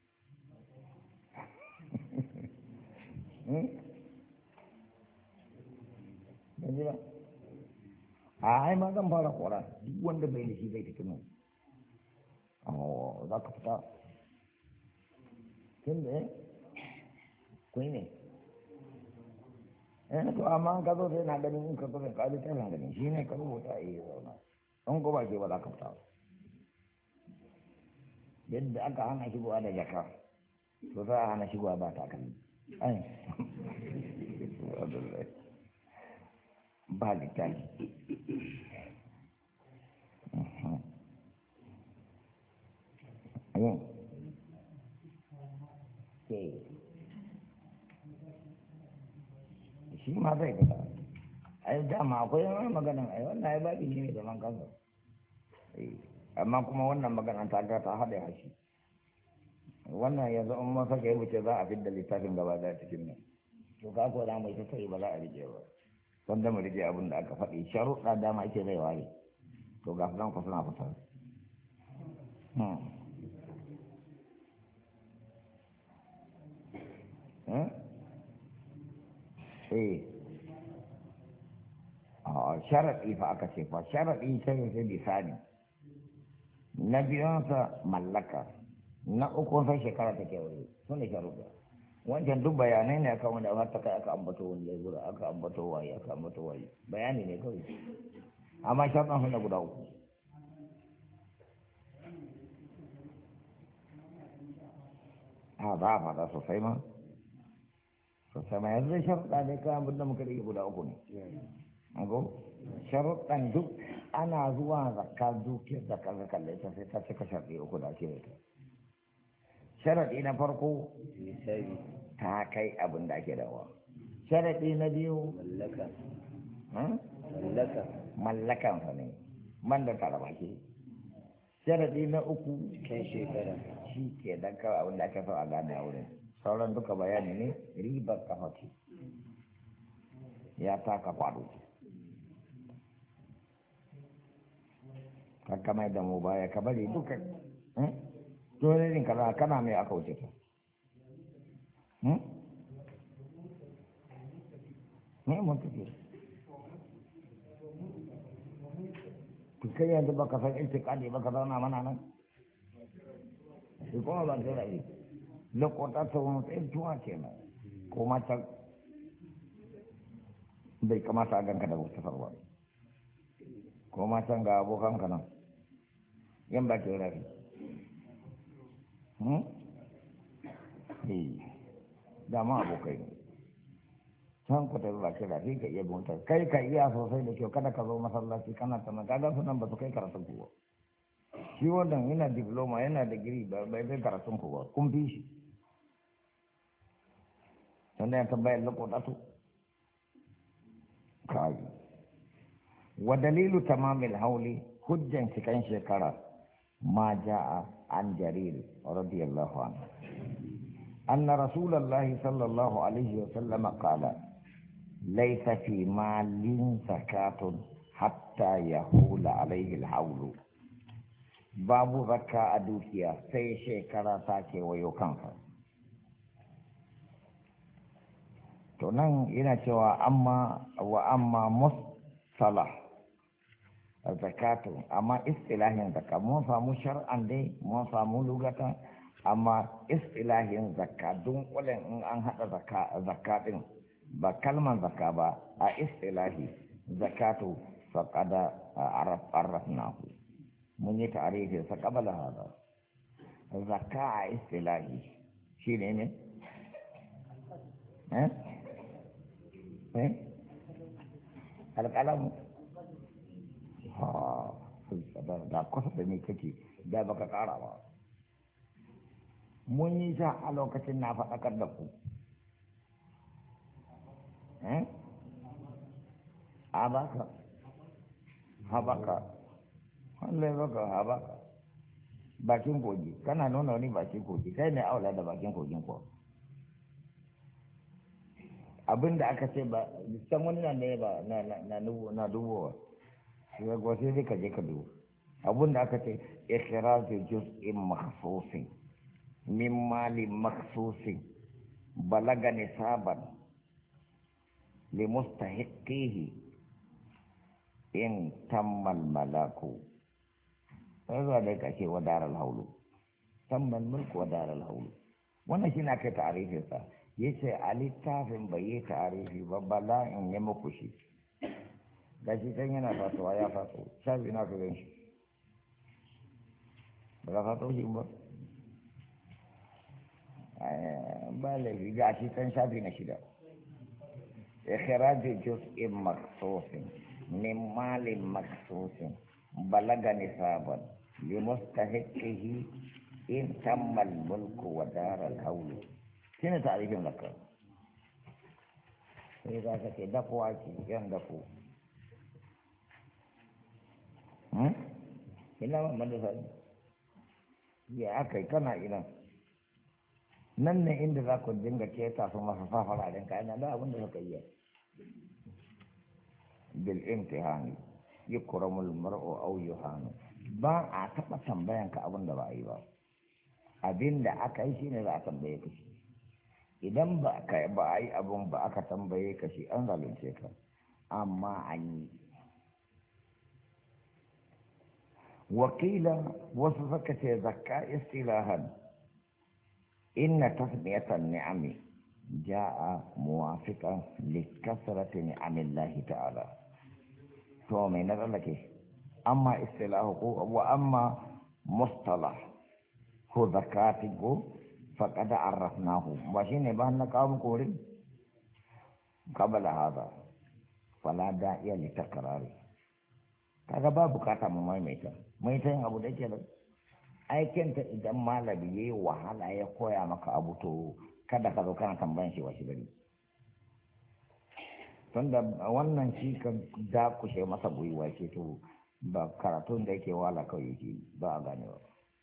a ai ma zan fara kora duk wanda bai da shi zai tafi nan za ka fita tun da kuyi ne eh to amma ka zo sai na ganin in ka zo ka ji tana ganin shi ne ka rubuta a yi zauna an ko ba ke ba za ka fita yadda aka hana shigowa da jaka to za a hana shigowa ba takalmi ai ba littafi yin ke shi ma zai fita ai dama akwai yawan maganan ai wannan ya baɗi ne da man kansa amma kuma wannan maganan ta ga ta haɗe hashi wannan yanzu in mun saka yi wuce za a fidda littafin gaba da cikin nan to ka ko da mai ta sai ba za a rike ba wanda mu rike abin da aka faɗi sharuɗa dama ake zai ware to ga nan ku suna fita eh a sharaɗi fa aka ce fa sharaɗi sai sai bisani na biyunsa mallaka na uku sai shekara ta kewaye su ne sharuɗa wancan duk bayanai ne aka wanda har ta kai aka ambato wani lebura aka ambato waye aka ambato waye bayani ne kawai amma sharuɗan sun da guda uku a ba a faɗa sosai ma sosai ma yanzu sharuɗa ne kayan abin da muka rage guda uku ne ago sharuɗan duk ana zuwa zakka dukiyar da kaga kalle ta sai ta cika sharɗi uku da ake da sharaɗi na farko ta kai abin da ake dawa sharaɗi na biyu mallaka mallaka mallakan sa ne man da tara baki sharaɗi na uku kai shekara shi ke dan kawai abin da ake so a gane a wurin sauran duka bayani ne ribar kafa ce ya taka kwado kakka mai da mu baya ka bari duka dole ne kaza kana mai aka wuce ta ne mun tafi to kai yanzu baka san intiqadi baka zauna mana nan shi kuma ban sai rai lokota ta wani tsayin tuwa kenan ko mata bai kamata a ganka da mustafar ba ko matan ga abokan ka nan yan ba ke rafi dama abokai ne can ku ta zuwa kira sai ka iya bunta kai ka iya sosai da kyau kada ka zo masallaci kana ta kaga su nan ba su kai karatun ku ba shi wannan yana diploma yana digiri ba bai kai karatun ku ba kun fi shi sannan ya tambayar lokota to kai wa dalilu tamamil hauli hujjan cikin shekara ma jaa an jarir radiyallahu anhu anna rasulullahi sallallahu alaihi wa sallam qala laysa fi malin zakatun hatta yahula alaihi alhaulu babu zakka a dukiya sai shekara ta kewayo kansa to nan yana cewa amma wa amma mustalah zakatu amma istilahin zakka mun samu shar'an dai mun samu lugata amma istilahin zakka dun kullun in an hada zakka zakka din ba kalman zakka ba a istilahi zakatu faqada araf arafnahu mun yi ta'arifin sa qabla hada zakka a istilahi shine ne eh eh alƙalamu ha da kusa da ni kake da baka ƙara ba mun yi ta a lokacin na faɗakar da ku eh a baka ha baka Allah baka ha baka bakin kogi kana nuna wani bakin kogi kai ne aula da bakin kogin ko abin da aka ce ba san wani na ne ba na na na dubowa shi ga sai dai ka je ka dubo abin da aka ce ikhraju juz'in makhsusin min mali makhsusin balaga nisaban li mustahiqihi in tammal malaku sai zuwa da kake wa daral haulu tammal mulku wa daral haulu wannan shi na kai ta'arifinsa ya ce a littafin bai yi tarihi ba bala in yi muku shi da shi can yana fasuwa ya faso shafi na fiye shi ba ka faso shi ba ba laifi ga shi can shafi na shida ikhraju juz'in maksusin min malin maksusin balaga nisaban li mustahiqihi in tammal mulku wa daral hawlu shi ne tarihin zakar sai za ka ce dafuwa ce yan dafu ina ma mandasa ya aka yi kana ina nan ne inda za ku dinga keta su masa safara din kayan da abin da suka yi bil imtihani yukramul mar'u aw yuhanu ba a taɓa tambayan ka abin da ba a yi ba abin da aka yi shine za a tambaye ka shi idan ba ka ba a yi abun ba aka tambaye ka shi an zalunce ka amma an yi wakila wasu suka ce zakka istilahan inna tasmiyatan ni'ami ja'a muwafiqan li kasrati ni'amillahi ta'ala to mai na tsallake amma istilahu ko wa amma mustalah ko zakati ko فقد عرفناه وشين بان قام كوري قبل هذا فلا داعي لتكراره kaga ba bukata mu maimaita maimaita yin abu da ke da aikinta idan malami yayi wahala ya koya maka abu to kada ka zo kana tambayan shi washi gari tunda wannan shi kan da kushe masa gwiwa ke to ba karatun da yake wala kawai yake ba a ganewa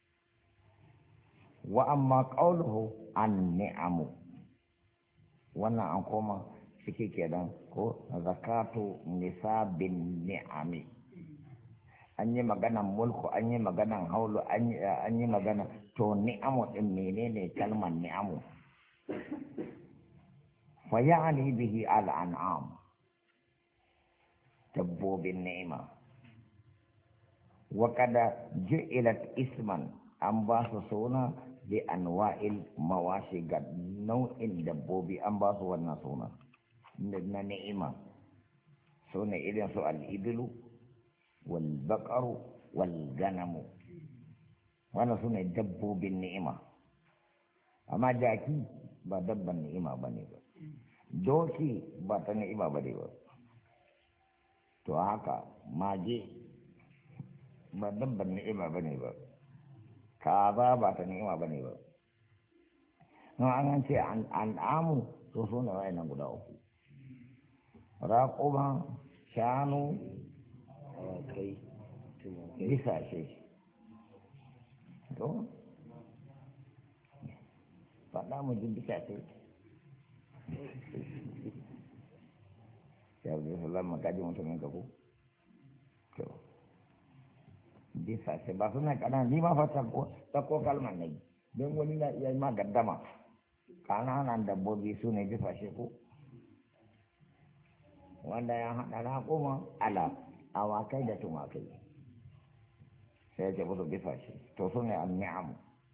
wa amma qawluhu an ni'amu wannan an koma cike kenan ko zakatu nisabin ni'ami an yi maganan mulku an yi maganan haulu an yi magana to ni'amu din menene kalmar ni'amu fa ya'ni bihi al-an'am dabbobin ni'ima wa kada ju'ilat isman an ba su suna bi anwa'il mawashi ga nau'in dabbobi an ba su wannan suna na ni'ima sune irin su al-ibilu wal baqaru wal ganamu wannan sune dabbobin ni'ima amma jaki ba dabban ni'ima bane ba doki ba ta ni'ima bane ba to haka mage ba dabban ni'ima bane ba kaza ba ta ni'ima bane ba no an ce an amu to so ne wayannan guda uku raƙuma shanu awakai tumakai bisashe to faɗa mu ji bisashe ya zai salama kaji mutumin ka ko to bisashe ba suna kanan ni ma fa tako kalmar ne don wani na iya ma gaddama kananan dabbobi su ne bisashe ko wanda ya haɗa raƙuma ala awakai da tumakai sai ya musu bisa shi to su ne an-ni'am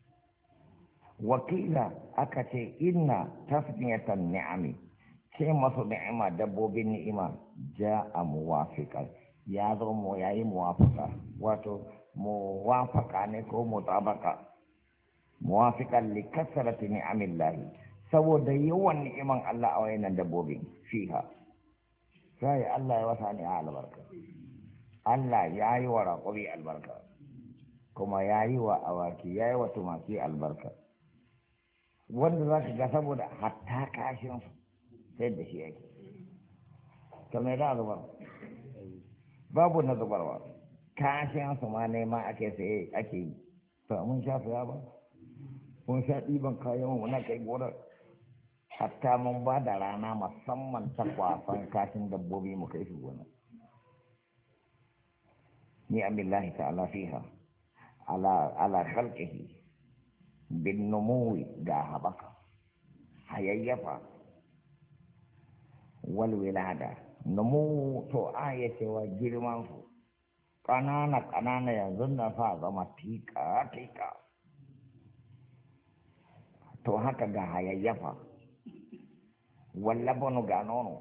wakila aka ce inna tasmiyatan ni'ami ce masu ni'ima dabbobin ni'ima ja'a muwafiqan ya zo mu yayi muwafaka wato muwafaka ne ko mutabaka muwafiqan li kasrati ni'amillahi saboda yawan ni'iman Allah a wayannan dabbobin fiha sai Allah ya wasa ni albarka Allah ya yi wa raƙuri albarka kuma ya yi wa awaki ya yi wa tumaki albarka wanda za ka ga saboda hatta kashin sai da shi yake kamar da zubar babu na zubarwa kashin su ma nema ake saye ake yi to mun sha saya ba mun sha ɗiban kayan mu na kai gonar hatta mun ba da rana musamman ta kwasan kashin dabbobi mu kai su gona ni abillahi ta'ala fiha ala ala khalqihi bin numuwi ga habaka hayayyafa wal wilada numu to aya cewa girman su kanana kanana yanzu na fa zama tika tika to haka ga hayayyafa wallabanu ga nono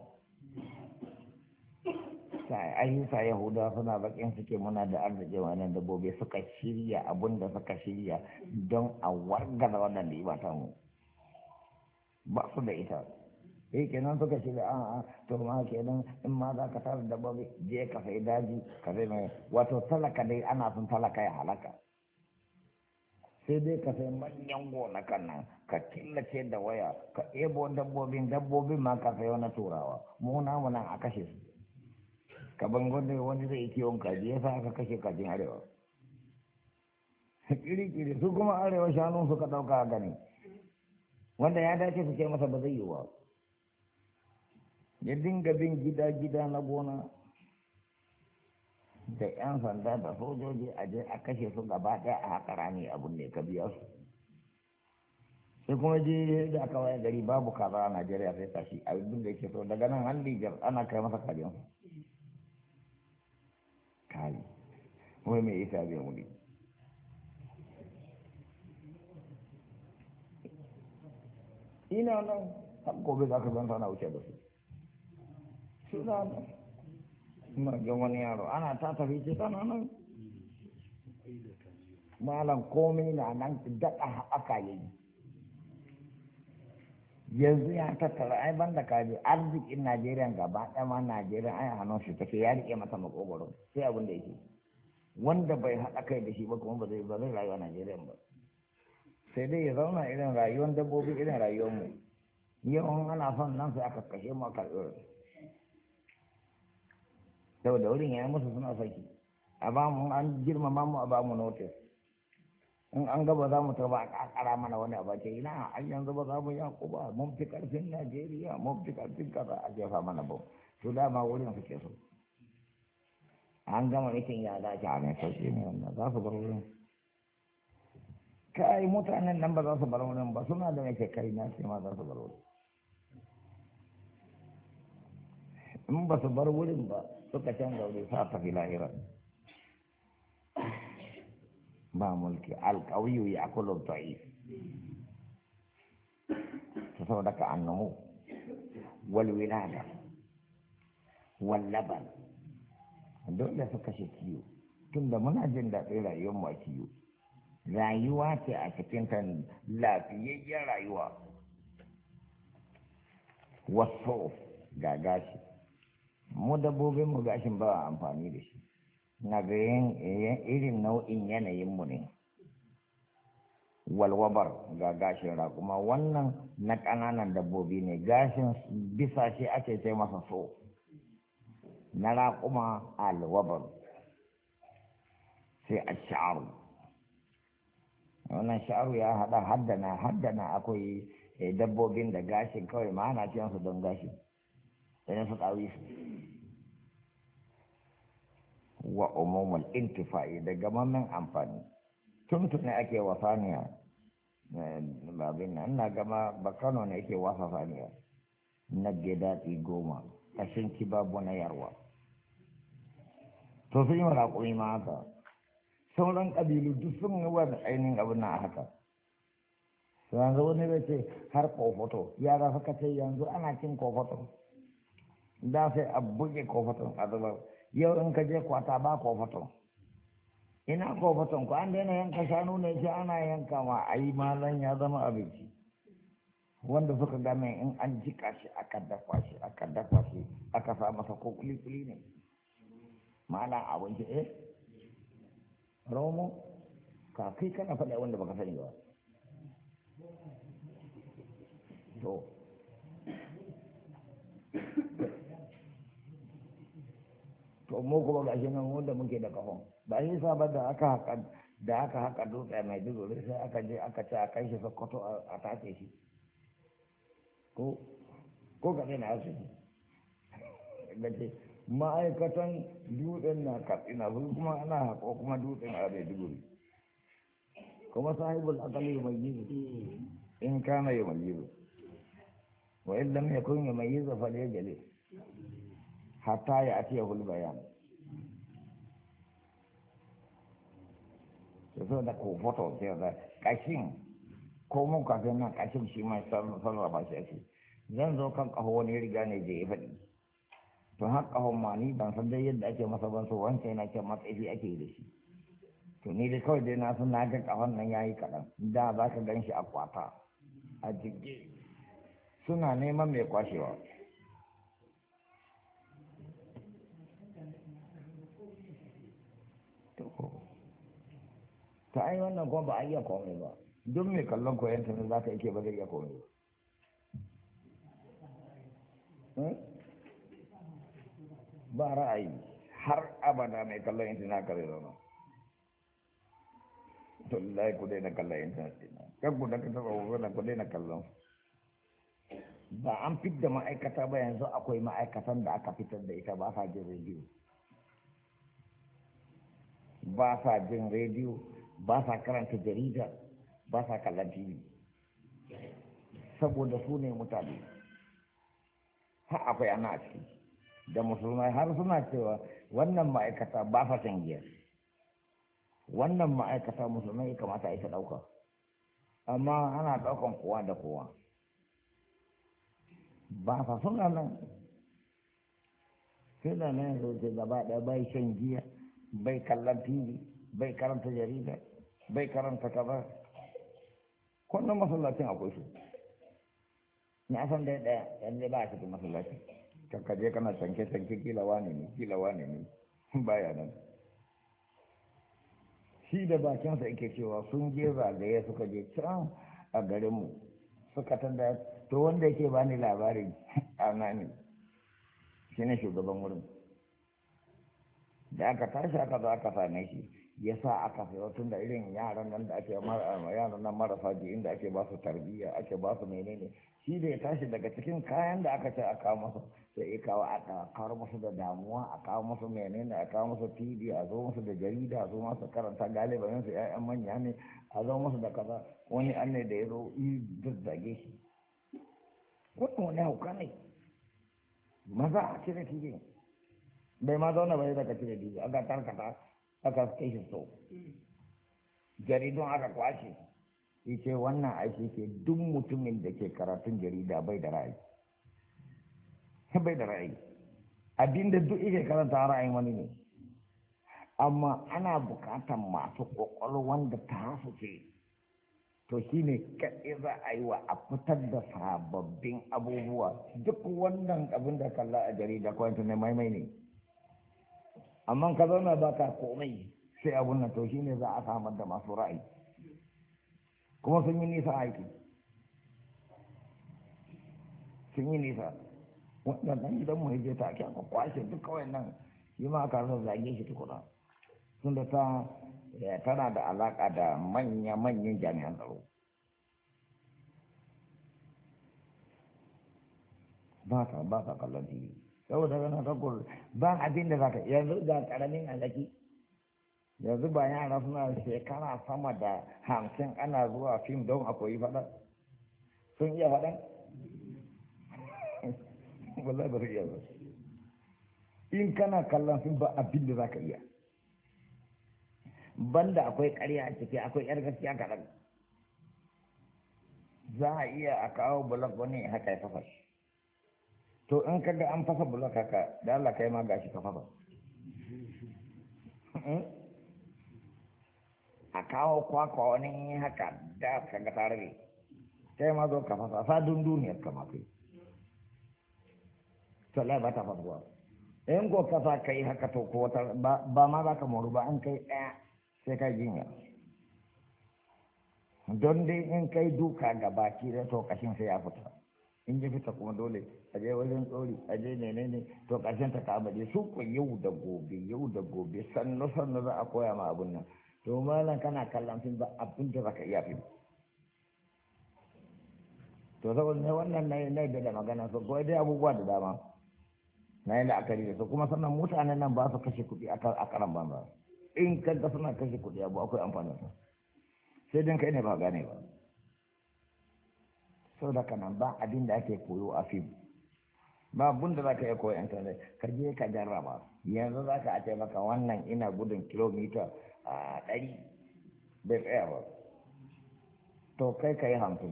sai ayyuka yahuda suna bakin suke muna da arziki wannan dabbobi suka shirya abinda suka shirya don a wargaza wannan da ta mu ba su da ita eh kenan suka shirya a a to ma kenan in ma za ka tara dabbobi je ka sai daji ka zai mai wato talaka dai ana son talaka ya halaka sai dai ka sai manyan gonakan nan ka killace da waya ka ebo dabbobin dabbobin ma ka sai wani turawa mu namu nan a kashe su ka bangon da wani zai kiwon kaji ya sa aka kashe kajin arewa kiri-kiri su kuma arewa shanun suka ɗauka a gani wanda ya dace su ce masa ba zai yi wa ya dinga bin gida-gida na gona da 'yan sanda da sojoji a je a kashe su gaba ɗaya a haka rami abin da ka biya su sai kuma je da aka waye gari babu kaza a najeriya sai tashi abin da yake so daga nan har Nijar ana kai masa kariyan kai wai mai isa zai wuri ina nan har gobe za ka zanta na wuce da su suna nan ina ga wani yaro ana ta tafi ce tana nan malam komai na nan daɗa haɓaka yayi yanzu ya tattara ai ban da kaji arzikin najeriya gaba ɗaya ma najeriya ai hannun shi take ya rike mata makogoro sai abin da yake wanda bai haɗa kai da shi ba kuma ba zai ba zai rayuwa najeriya ba sai dai ya zauna irin rayuwar dabbobi irin rayuwar mu yawan ana son nan sai aka kashe mu aka karɓi saboda wurin ya yi musu suna saki a ba mu an girmama mu a ba mu notice in an gaba za mu taba a kakara mana wani abu ce ina an yanzu ba za mu yaku ba mun fi karfin najeriya mun fi karfin kaza a jefa mana ba su dama wurin suke so an gama mitin ya dace a mai sauki ne wannan za su bar wurin kai mutanen nan ba za su bar wurin ba suna da mai kai na ce ma za su bar wurin in ba su bar wurin ba suka canza wuri sa tafi lahira ba mulki alƙawiyu ya kula ta'if ta sau daga annamu walwilada wallaban dole su kashe kiyo tun da muna jin daɗin rayuwar mu a kiyo rayuwa ce a cikin ta lafiyayyen rayuwa wasu ga gashi mu dabbobin mu gashin ba amfani da shi na ga irin nau'in yanayinmu ne walwabar ga gashin raƙuma wannan na ƙananan dabbobi ne gashin bisa shi ake ce masa so na raƙuma alwabar sai a sha'aru wannan sha'aru ya haɗa haddana haddana akwai dabbobin da gashin kawai ma ana cin su don gashi idan su ɗawi su wa umumul intifa'i da gamammen amfani tun tuni ake wa saniya babin nan na gama bakano ne yake wasa saniya na daɗi goma kashin babu na yarwa to sun yi wa raƙumi ma haka sauran ƙabilu duk sun yi wa ainihin abin na haka yanzu wani zai ce har kofoto yara suka ce yanzu ana cin kofoto da sai a buge kofoton a zubar yau in ka je kwata ba kofoton ina kofoton ku an daina yanka shanu ne shi ana yanka ma a yi malan ya zama abinci wanda suka game in an jika shi aka dafa shi aka dafa shi aka sa masa ko kuli-kuli ne malan abinci eh romo ka kai kana faɗa wanda baka sani ba to to mu kuma ga shi nan wanda muke da kafon ba shi sa ba da aka haka da aka haka dutse mai dubu sai aka je aka ce a kai shi sokoto a tace shi ko ko ka na su gace ma'aikatan dutsen na katsina su kuma ana hako kuma dutsen a mai dubu kuma sahibul akali mai yi in kana yi mai yi wa in lam yakun yumayyizu falyajli hatta ya'tiyahu al-bayan so da ko foto sai da kashin ko mun ka ga nan kashin shi mai sarrafa shi ake zan zo kan kaho wani riga ne je ya faɗi to har kahon ma ni ban san dai yadda ake masa ban so wancan yana ce matsayi ake da shi to ni dai kawai dai na san na ga kahon nan yayi kaɗan da za ka gan shi a kwata a jigge suna neman mai kwashewa ta ai wannan kuma ba a iya komai ba duk mai kallon koyon ta za ka ike ba zai iya komai ba ba ra'ayi har abada mai kallon intanet kare zama to lai ku daina kallon intanet kan ku da ka taba wurin ku daina kallon ba an fidda ma'aikata ba yanzu akwai ma'aikatan da aka fitar da ita ba sa jin rediyo ba sa jin rediyo ba sa karanta jarida ba sa kallon tv saboda su ne mutane har akwai ana a ciki da musulmai har suna cewa wannan ma'aikata ba sa shan giya wannan ma'aikata musulmai kamata a yi ta ɗauka amma ana ɗaukan kowa da kowa ba sa suna nan sai da nan yanzu ce gaba ɗaya bai shan giya bai kallon tv bai karanta jarida bai karanta kaza kwanan masallacin akwai su na san dai ɗaya yanzu ba a cikin masallacin kankaje kana canke-canke kila wane ne kila wane ne baya nan shi da bakinsa yake cewa sun je zagaye suka je can a garinmu suka tanda to wanda yake bani labarin ana ne shi ne shugaban wurin da aka tashi aka zo aka same shi ya sa aka sayo tun da irin yaran nan da ake yaran nan marasa ji inda ake ba su tarbiyya ake ba su menene shi da ya tashi daga cikin kayan da aka ce a kawo masa sai ya kawo aka kawo musu da damuwa a kawo musu menene a kawo musu tv a zo musu da jarida a zo musu karanta galiban su ƴaƴan manya ne a zo musu da kaza wani an ne da ya zo yi zazzage shi wannan wani hauka ne maza a cire tv bai ma zauna bai daga cire tv aka tarkata aka kai shi so jaridun aka kwashe yace wannan aiki ke duk mutumin da ke karatun jarida bai da ra'ayi bai da ra'ayi abinda duk yake karanta ra'ayin wani ne amma ana bukatan masu kwakwalwan da ta hasu ce to shine kaɗai za a yi wa a fitar da sababbin abubuwa duk wannan abin da kalla a jarida ko ne maimai ne amma ka zauna ba ka komai sai abun nan to shine za a samar da masu ra'ayi kuma sun yi nisa aiki sun yi nisa wannan dan gidan mu je ta ake aka kwashe duk kawai nan yi ma aka rasa zage shi tukuna tunda ta tana da alaka da manya manyan jami'an tsaro ba ka ba ka kallon T V saboda kana ta kur ba abin da zaka yanzu ga karamin alaki yanzu ba yara suna shekara sama da hamsin ana zuwa fim don a koyi faɗa sun iya faɗa wallahi ba su iya ba in kana kallon fim ba abin da zaka iya banda akwai ƙarya a ciki akwai yar gaskiya kaɗan za a iya a kawo bulak wani haka ya fasa to in kaga an fasa bulak haka da Allah kai ma gashi ka fasa a kawo kwakwa wani haka da ka ga tare kai ma zo ka fasa sadun duniyar ka ma kai to lai ba ta faruwa in ko ka sa kai haka to ko wata ba ma za ka moru ba an kai ɗaya sai ka jinya don dai in kai duka ga baki da to kashin sai ya fita in ji fita kuma dole a je wajen tsori a je menene to kashin ta ka baje su ko yau da gobe yau da gobe sannu sannu za a koya ma abun nan to malam kana kallon fim ba abin da zaka iya fim to saboda ne wannan na na da magana so ko dai abubuwa da dama na yi la'akari da su kuma sannan mutanen nan ba su kashe kuɗi a karan banza in kanka suna kashe kuɗi abu akwai amfani sa sai dan kai ne ba gane ba sau da kanan ba abin da ake koyo a fim ba abin da za ka iya koyo intanet ka je ka jarraba yanzu za ka ce maka wannan ina gudun kilomita a ɗari bai tsaya ba to kai ka yi hamsin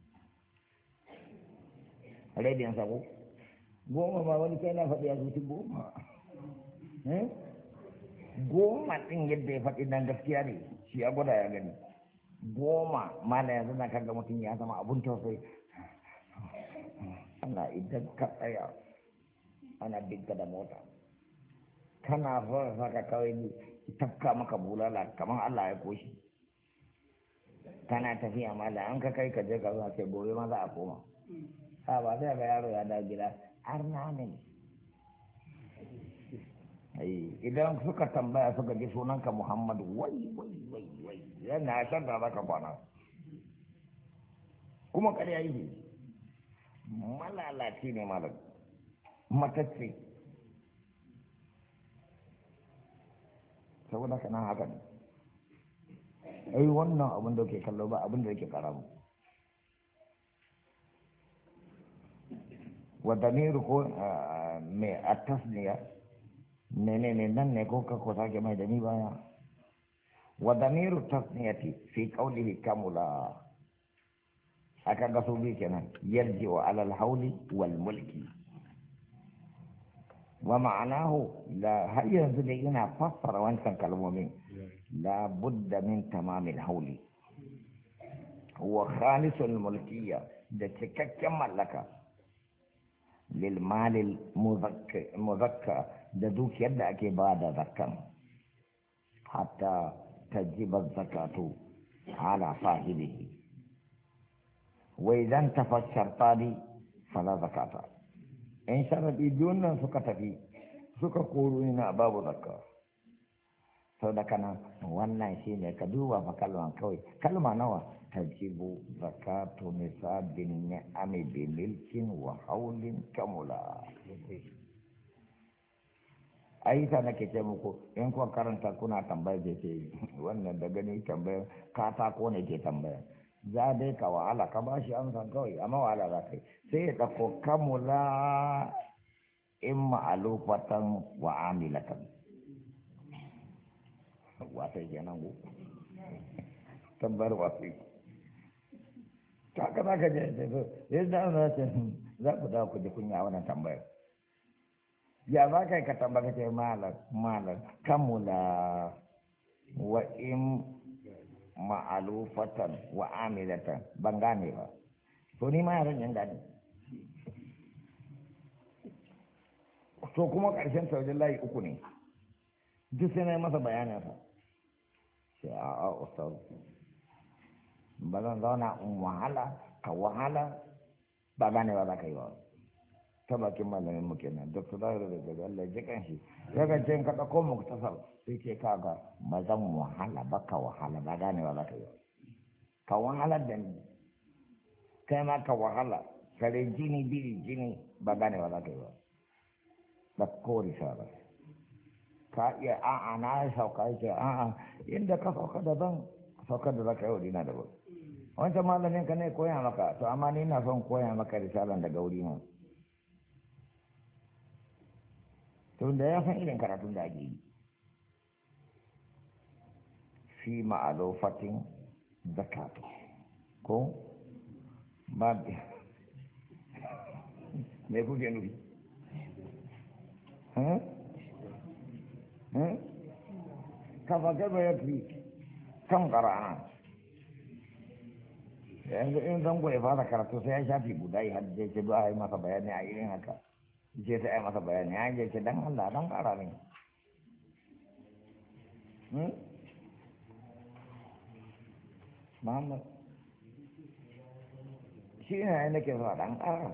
rediyon sako goma ba wani kai na faɗi a zuci goma goma ɗin yadda ya faɗi nan gaskiya ne shi ya gwada ya gani goma mana yanzu na kaga mutum ya zama abun tausayi ana idan ka tsaya ana binka da mota kana fara saka kawai ne tafka maka bulala kamar Allah ya koshi kana tafiya mala an ka kai ka je ka zuwa sai gobe ma za a koma a ba sai ga yaro ya da gida har na ne idan suka tambaya suka ji sunanka Muhammadu wai wai wai wai yana san da zaka kwana kuma ƙarya yi malalaci ne malam matacce saboda kana haka ne ai wannan abin da ke kallo ba abin da yake karamu wa damiru ko mai atasniya menene nan ne ko ka ko sake mai da ni baya wa damiru tasniyati fi qawlihi kamula aka ga su bi kenan yarji wa alal hauli wal mulki wa ma'anahu la har yanzu da ina fassara wancan kalmomin la budda min tamamil hauli wa khalisul mulkiyya da cikakken mallaka lil malil muzakka da dukiyar da ake ba da zakkan hatta tajiba zakatu ala sahibihi wa idan tafashartani fala zakata in sharadi dunnan suka tafi suka koro ina babu zakka sau da kana wannan shine ka duba fa kalman kawai kalma nawa tajibu zakatu nisabin ni'ami bi milkin wa haulin kamula ai ta nake ce muku in kuwa karanta kuna tambaya da ke wannan da gani tambaya katako ne ke tambaya za dai ka wahala ka ba shi amsa kawai amma wahala za ka yi sai ya ɗauko kamula in ma'alufatan wa amilatan wata kenan ku tambar wasu ta ka za ka je da su yadda za ta za ku dawo ku ji kunya wannan tambayar ya za ka yi ka tambaka ce malar malar kamula wa in ma'alufatan wa amilatan ban gane ba to ni ma yaran yan gane to kuma ƙarshen saujin layi uku ne duk sai na yi masa bayanin sa sai a a ustaz ba zan zauna in wahala ka wahala ba gane ba za ka yi ba ta bakin malamin mu kenan duk su zahiri da daga Allah ji kan shi ya ga jin ka dauko mu ta sa sai ke kaga mazan wahala baka wahala ba gane wa zaka yi ka wahala da ni kai ma ka wahala kare jini biri jini ba gane wa zaka yi ba da ko risala ka iya a'a na sauka yake a'a inda ka sauka daban sauka da zaka yi wa dina daban wancan malamin ka ne koya maka to amma ni na son koya maka risalan daga wuri na to da ya san irin karatun da ake yi fi ma'alofatin zakatu ko ba me kuke nufi kafa gaba ya fi kan ƙara'ana yanzu in zango ya fara karatu sai ya shafi guda ya haddace ce ba a yi masa bayani a irin haka ce sai a yi masa bayani ya je ce dan Allah dan ƙara ne Muhammad shi ne nake so dan ƙara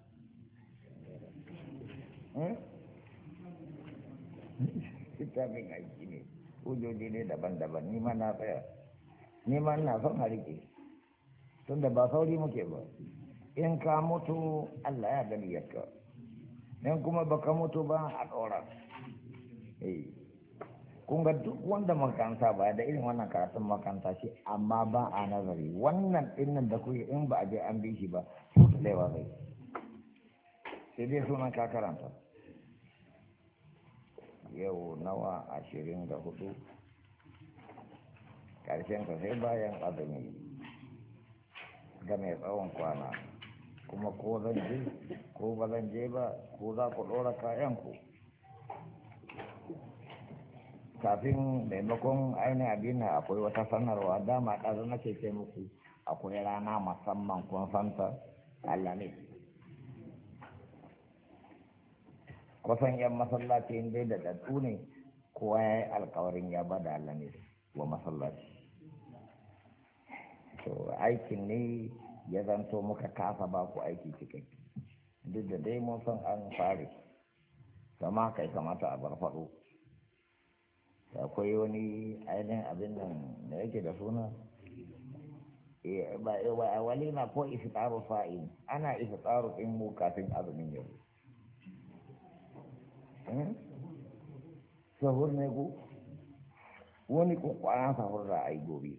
littafin aiki ne hujjoji ne daban-daban ni ma na tsaya ni ma ina son a rike tunda ba sauri muke ba in ka mutu Allah ya gani yakka in kuma baka mutu ba a ɗora eh kun ga duk wanda makaranta ba da irin wannan karatun makaranta shi amma ba a nazari wannan dinnan da kuke in ba a je an bi shi ba lewa zai sai dai sunan ka karanta yau nawa ashirin da hudu ƙarshen ka sai bayan azumi ga mai tsawon kwana kuma ko zan je ko ba zan je ba ko za ku ɗora kayanku kafin maimakon ainihin abin na akwai wata sanarwa dama ɗazu na ce muku akwai rana musamman kun santa Allah ne kusan yan masallaci dai da daddu ne kowa ya yi alkawarin ya ba da Allah ne wa masallaci to aikin ne ya zanto muka kasa ba ku aiki cikin duk da dai mun san an fare kama kai kamata a bar faɗo akwai wani ainihin abin nan da yake da suna ba a walima ko ifitaru fa'in ana ifitaru ɗin mu kafin azumin yau sahur ne ku wani kwakwaran sahur da a yi gobe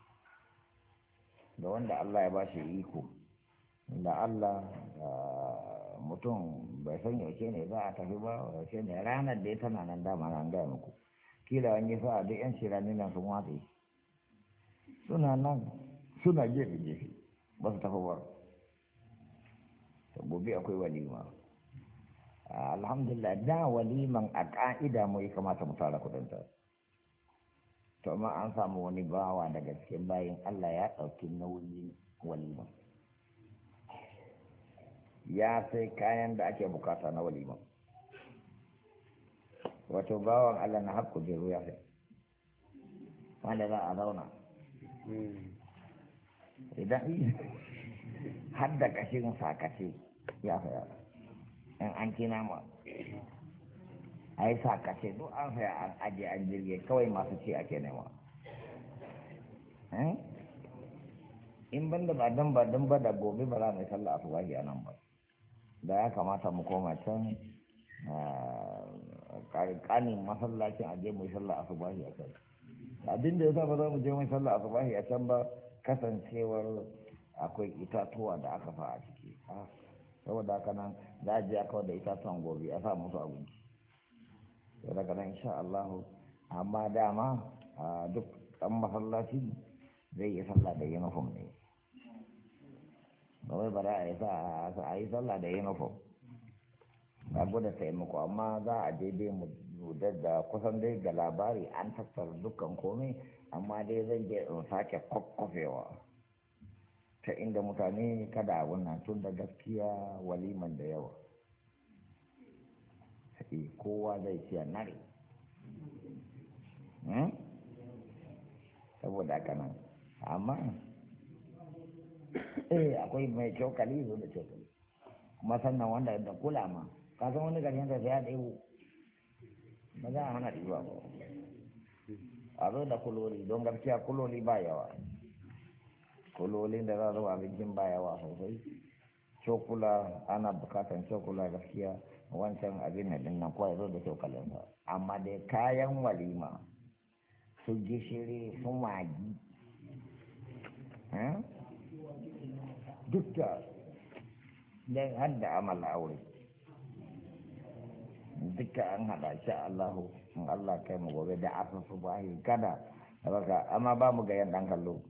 da wanda Allah ya ba shi iko da Allah mutum bai san yaushe ne za a tafi ba yaushe ne ranar da ya tana nan dama nan gaya muku kila wani sa duk yan shirani nan sun watsa suna nan suna gefe gefe ba su tafi ba gobe akwai walima alhamdulillah da waliman a ka'ida mu yi kamata mu tara kudinta to amma an samu wani bawa daga cikin bayin Allah ya ɗauki nauyin walima ya sai kayan da ake bukata na walima wato bawan Allah na haƙƙo jeru ya sai wanda za a zauna idan har da kashin sakace ya saya in an kina ma a yi sakace duk an saya an ajiye an jirge kawai masu ce ake nema in ban da ba dan ba dan ba da gobe ba za mu yi sallah a fugaji a nan ba da ya kamata mu koma can kanin masallacin aje mu yi sallah a fugaji a can abin da ya sa ba za mu je mu yi sallah a fugaji a can ba kasancewar akwai itatuwa da aka fa a ciki saboda haka nan za a je a kawar da itatuwan gobe a sa musu abinci sau daga nan insha Allah amma dama duk ɗan masallaci zai yi sallah da uniform ne ba wai ba za a yi sa a yi sallah da uniform ba gudu taimako amma za a daidai mu da kusan dai ga labari an tattara dukkan komai amma dai zan je in sake kwakwafewa ta inda mutane kada abun nan tun da gaskiya waliman da yawa sai kowa zai ciya nare saboda haka nan amma eh akwai mai cokali zo da cokali kuma sannan wanda da kula ma ka san wani garin da sai ya ɗebo ba za a hana ɗiba ba a zo da kuloli don gaskiya kuloli ba yawa kulolin da za a zuba abincin ba yawa sosai cokula ana bukatan cokula gaskiya wancan abin din nan kawai zo da cokalinsa amma dai kayan walima su gishiri su magi duk da don hada amal aure duka an hada shi Allahu in Allah kai mu gobe da asusu bahi kada baka amma ba mu ga yan dan kallo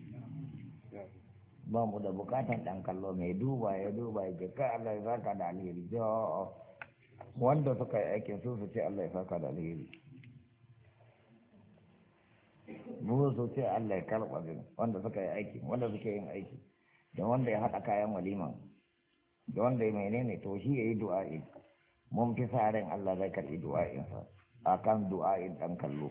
ba mu da bukatan dan kallo mai duba ya duba ya ce kai Allah ya saka da alheri jo wanda suka yi aikin su su ce Allah ya saka da alheri mu su ce Allah ya karɓa din wanda suka yi aiki wanda suke yin aiki da wanda ya haɗa kayan walima da wanda ya menene to shi ya yi du'a'i mun fi sa ran Allah zai karɓi du'a'insa akan du'a'in ɗan kallo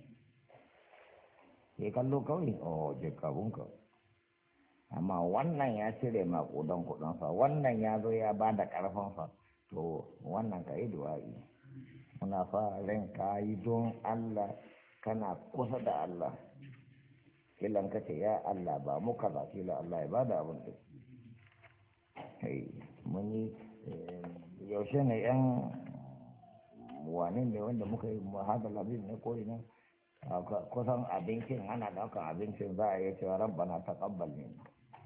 sai kallo kawai oh je kabunka amma wannan ya cire maƙudan kuɗinsa wannan ya zo ya ba da ƙarfinsa to wannan ka yi du'a'i muna sa ran ka yi don Allah kana kusa da Allah kilan ka ce ya Allah ba mu kaza kila Allah ya bada abin da hey mun yi yaushe ne yan wani ne wanda muka yi muhada labin ne ko ina kusan abincin ana daukan abincin za a yi cewa rabbana taqabbal minna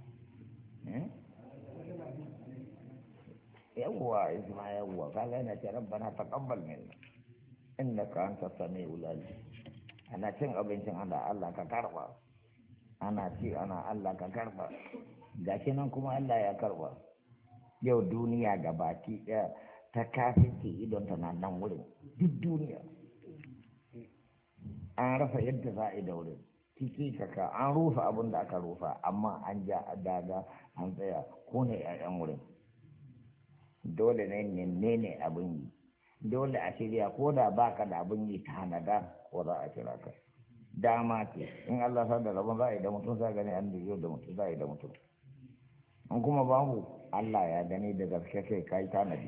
yawwa isma yawwa kaga yana ce rabbana taqabbal minna innaka antas samiul alim ana cin abincin ana Allah ka karba ana ci ana Allah ka karba gashi nan kuma Allah ya karba yau duniya gabaki ɗaya ta kafinci idon ta na nan wurin duk duniya an rasa yadda za a yi da wurin ciki kaka an rufa abin da aka rufa amma an ja daga an tsaya ko ne ƴaƴan wurin dole ne ne ne abin yi dole a shirya ko da baka da abin yi ta hanada ko za a kira ka dama ce in Allah sa da rabon za a yi da mutum za a gani an yau da mutum za a yi da mutum in kuma babu Allah ya gani da gaske kai ka yi tanadi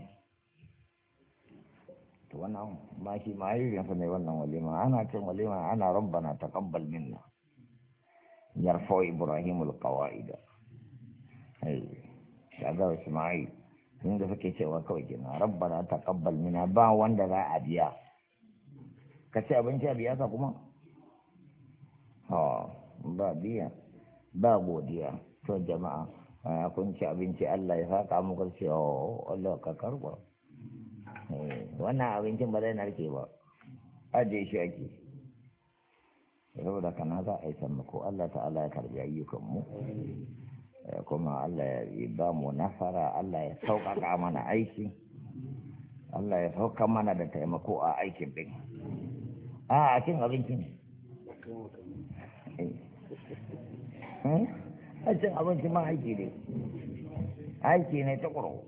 to wannan ma shi ma yi yansa ne wannan walima ana cin walima ana rabbana taqabbal minna yarfa ibrahim alqawaida ai kaga isma'il inda suke cewa kawai kenan rabbana taqabbal minna ba wanda za a biya ka ci abinci a biya ka kuma ha ba biya ba godiya to jama'a kun ci abinci Allah ya saka muku ce oh Allah ka karba wannan abincin ba zai narke ba aje shi ake saboda kana za a yi sammako Allah ta'ala ya karbi ayyukanmu kuma Allah ya ba mu nasara Allah ya sauƙaƙa mana aiki Allah ya sauka mana da taimako a aikin din a a cin abincin a cin abinci ma aiki ne aiki ne ta ƙuro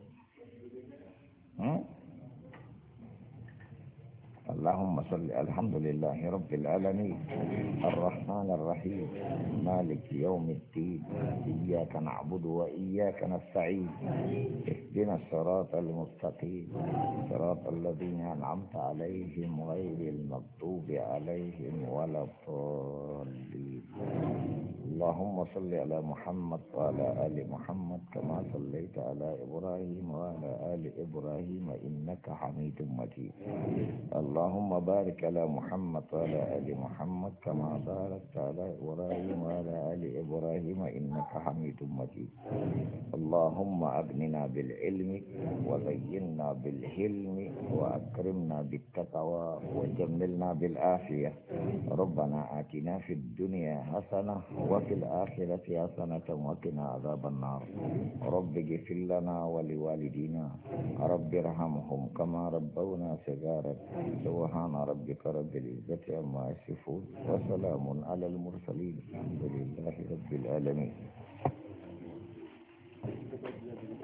اللهم صل الحمد لله رب العالمين الرحمن الرحيم مالك يوم الدين إياك نعبد وإياك نستعين اهدنا الصراط المستقيم صراط الذين أنعمت عليهم غير المغضوب عليهم ولا الضالين اللهم صل على محمد وعلى آل محمد كما صليت على إبراهيم وعلى آل إبراهيم إنك حميد مجيد اللهم بارك على محمد وعلى آل محمد كما باركت على إبراهيم وعلى آل إبراهيم إنك حميد مجيد اللهم أغننا بالعلم وزينا بالحلم وأكرمنا بالتقوى وجملنا بالعافية ربنا آتنا في الدنيا حسنة وفي الآخرة حسنة وقنا عذاب النار رب اغفر لنا ولوالدينا رب ارحمهم كما ربونا صغارا سبحان ربك رب العزة عما يصفون وسلام على المرسلين الحمد لله رب العالمين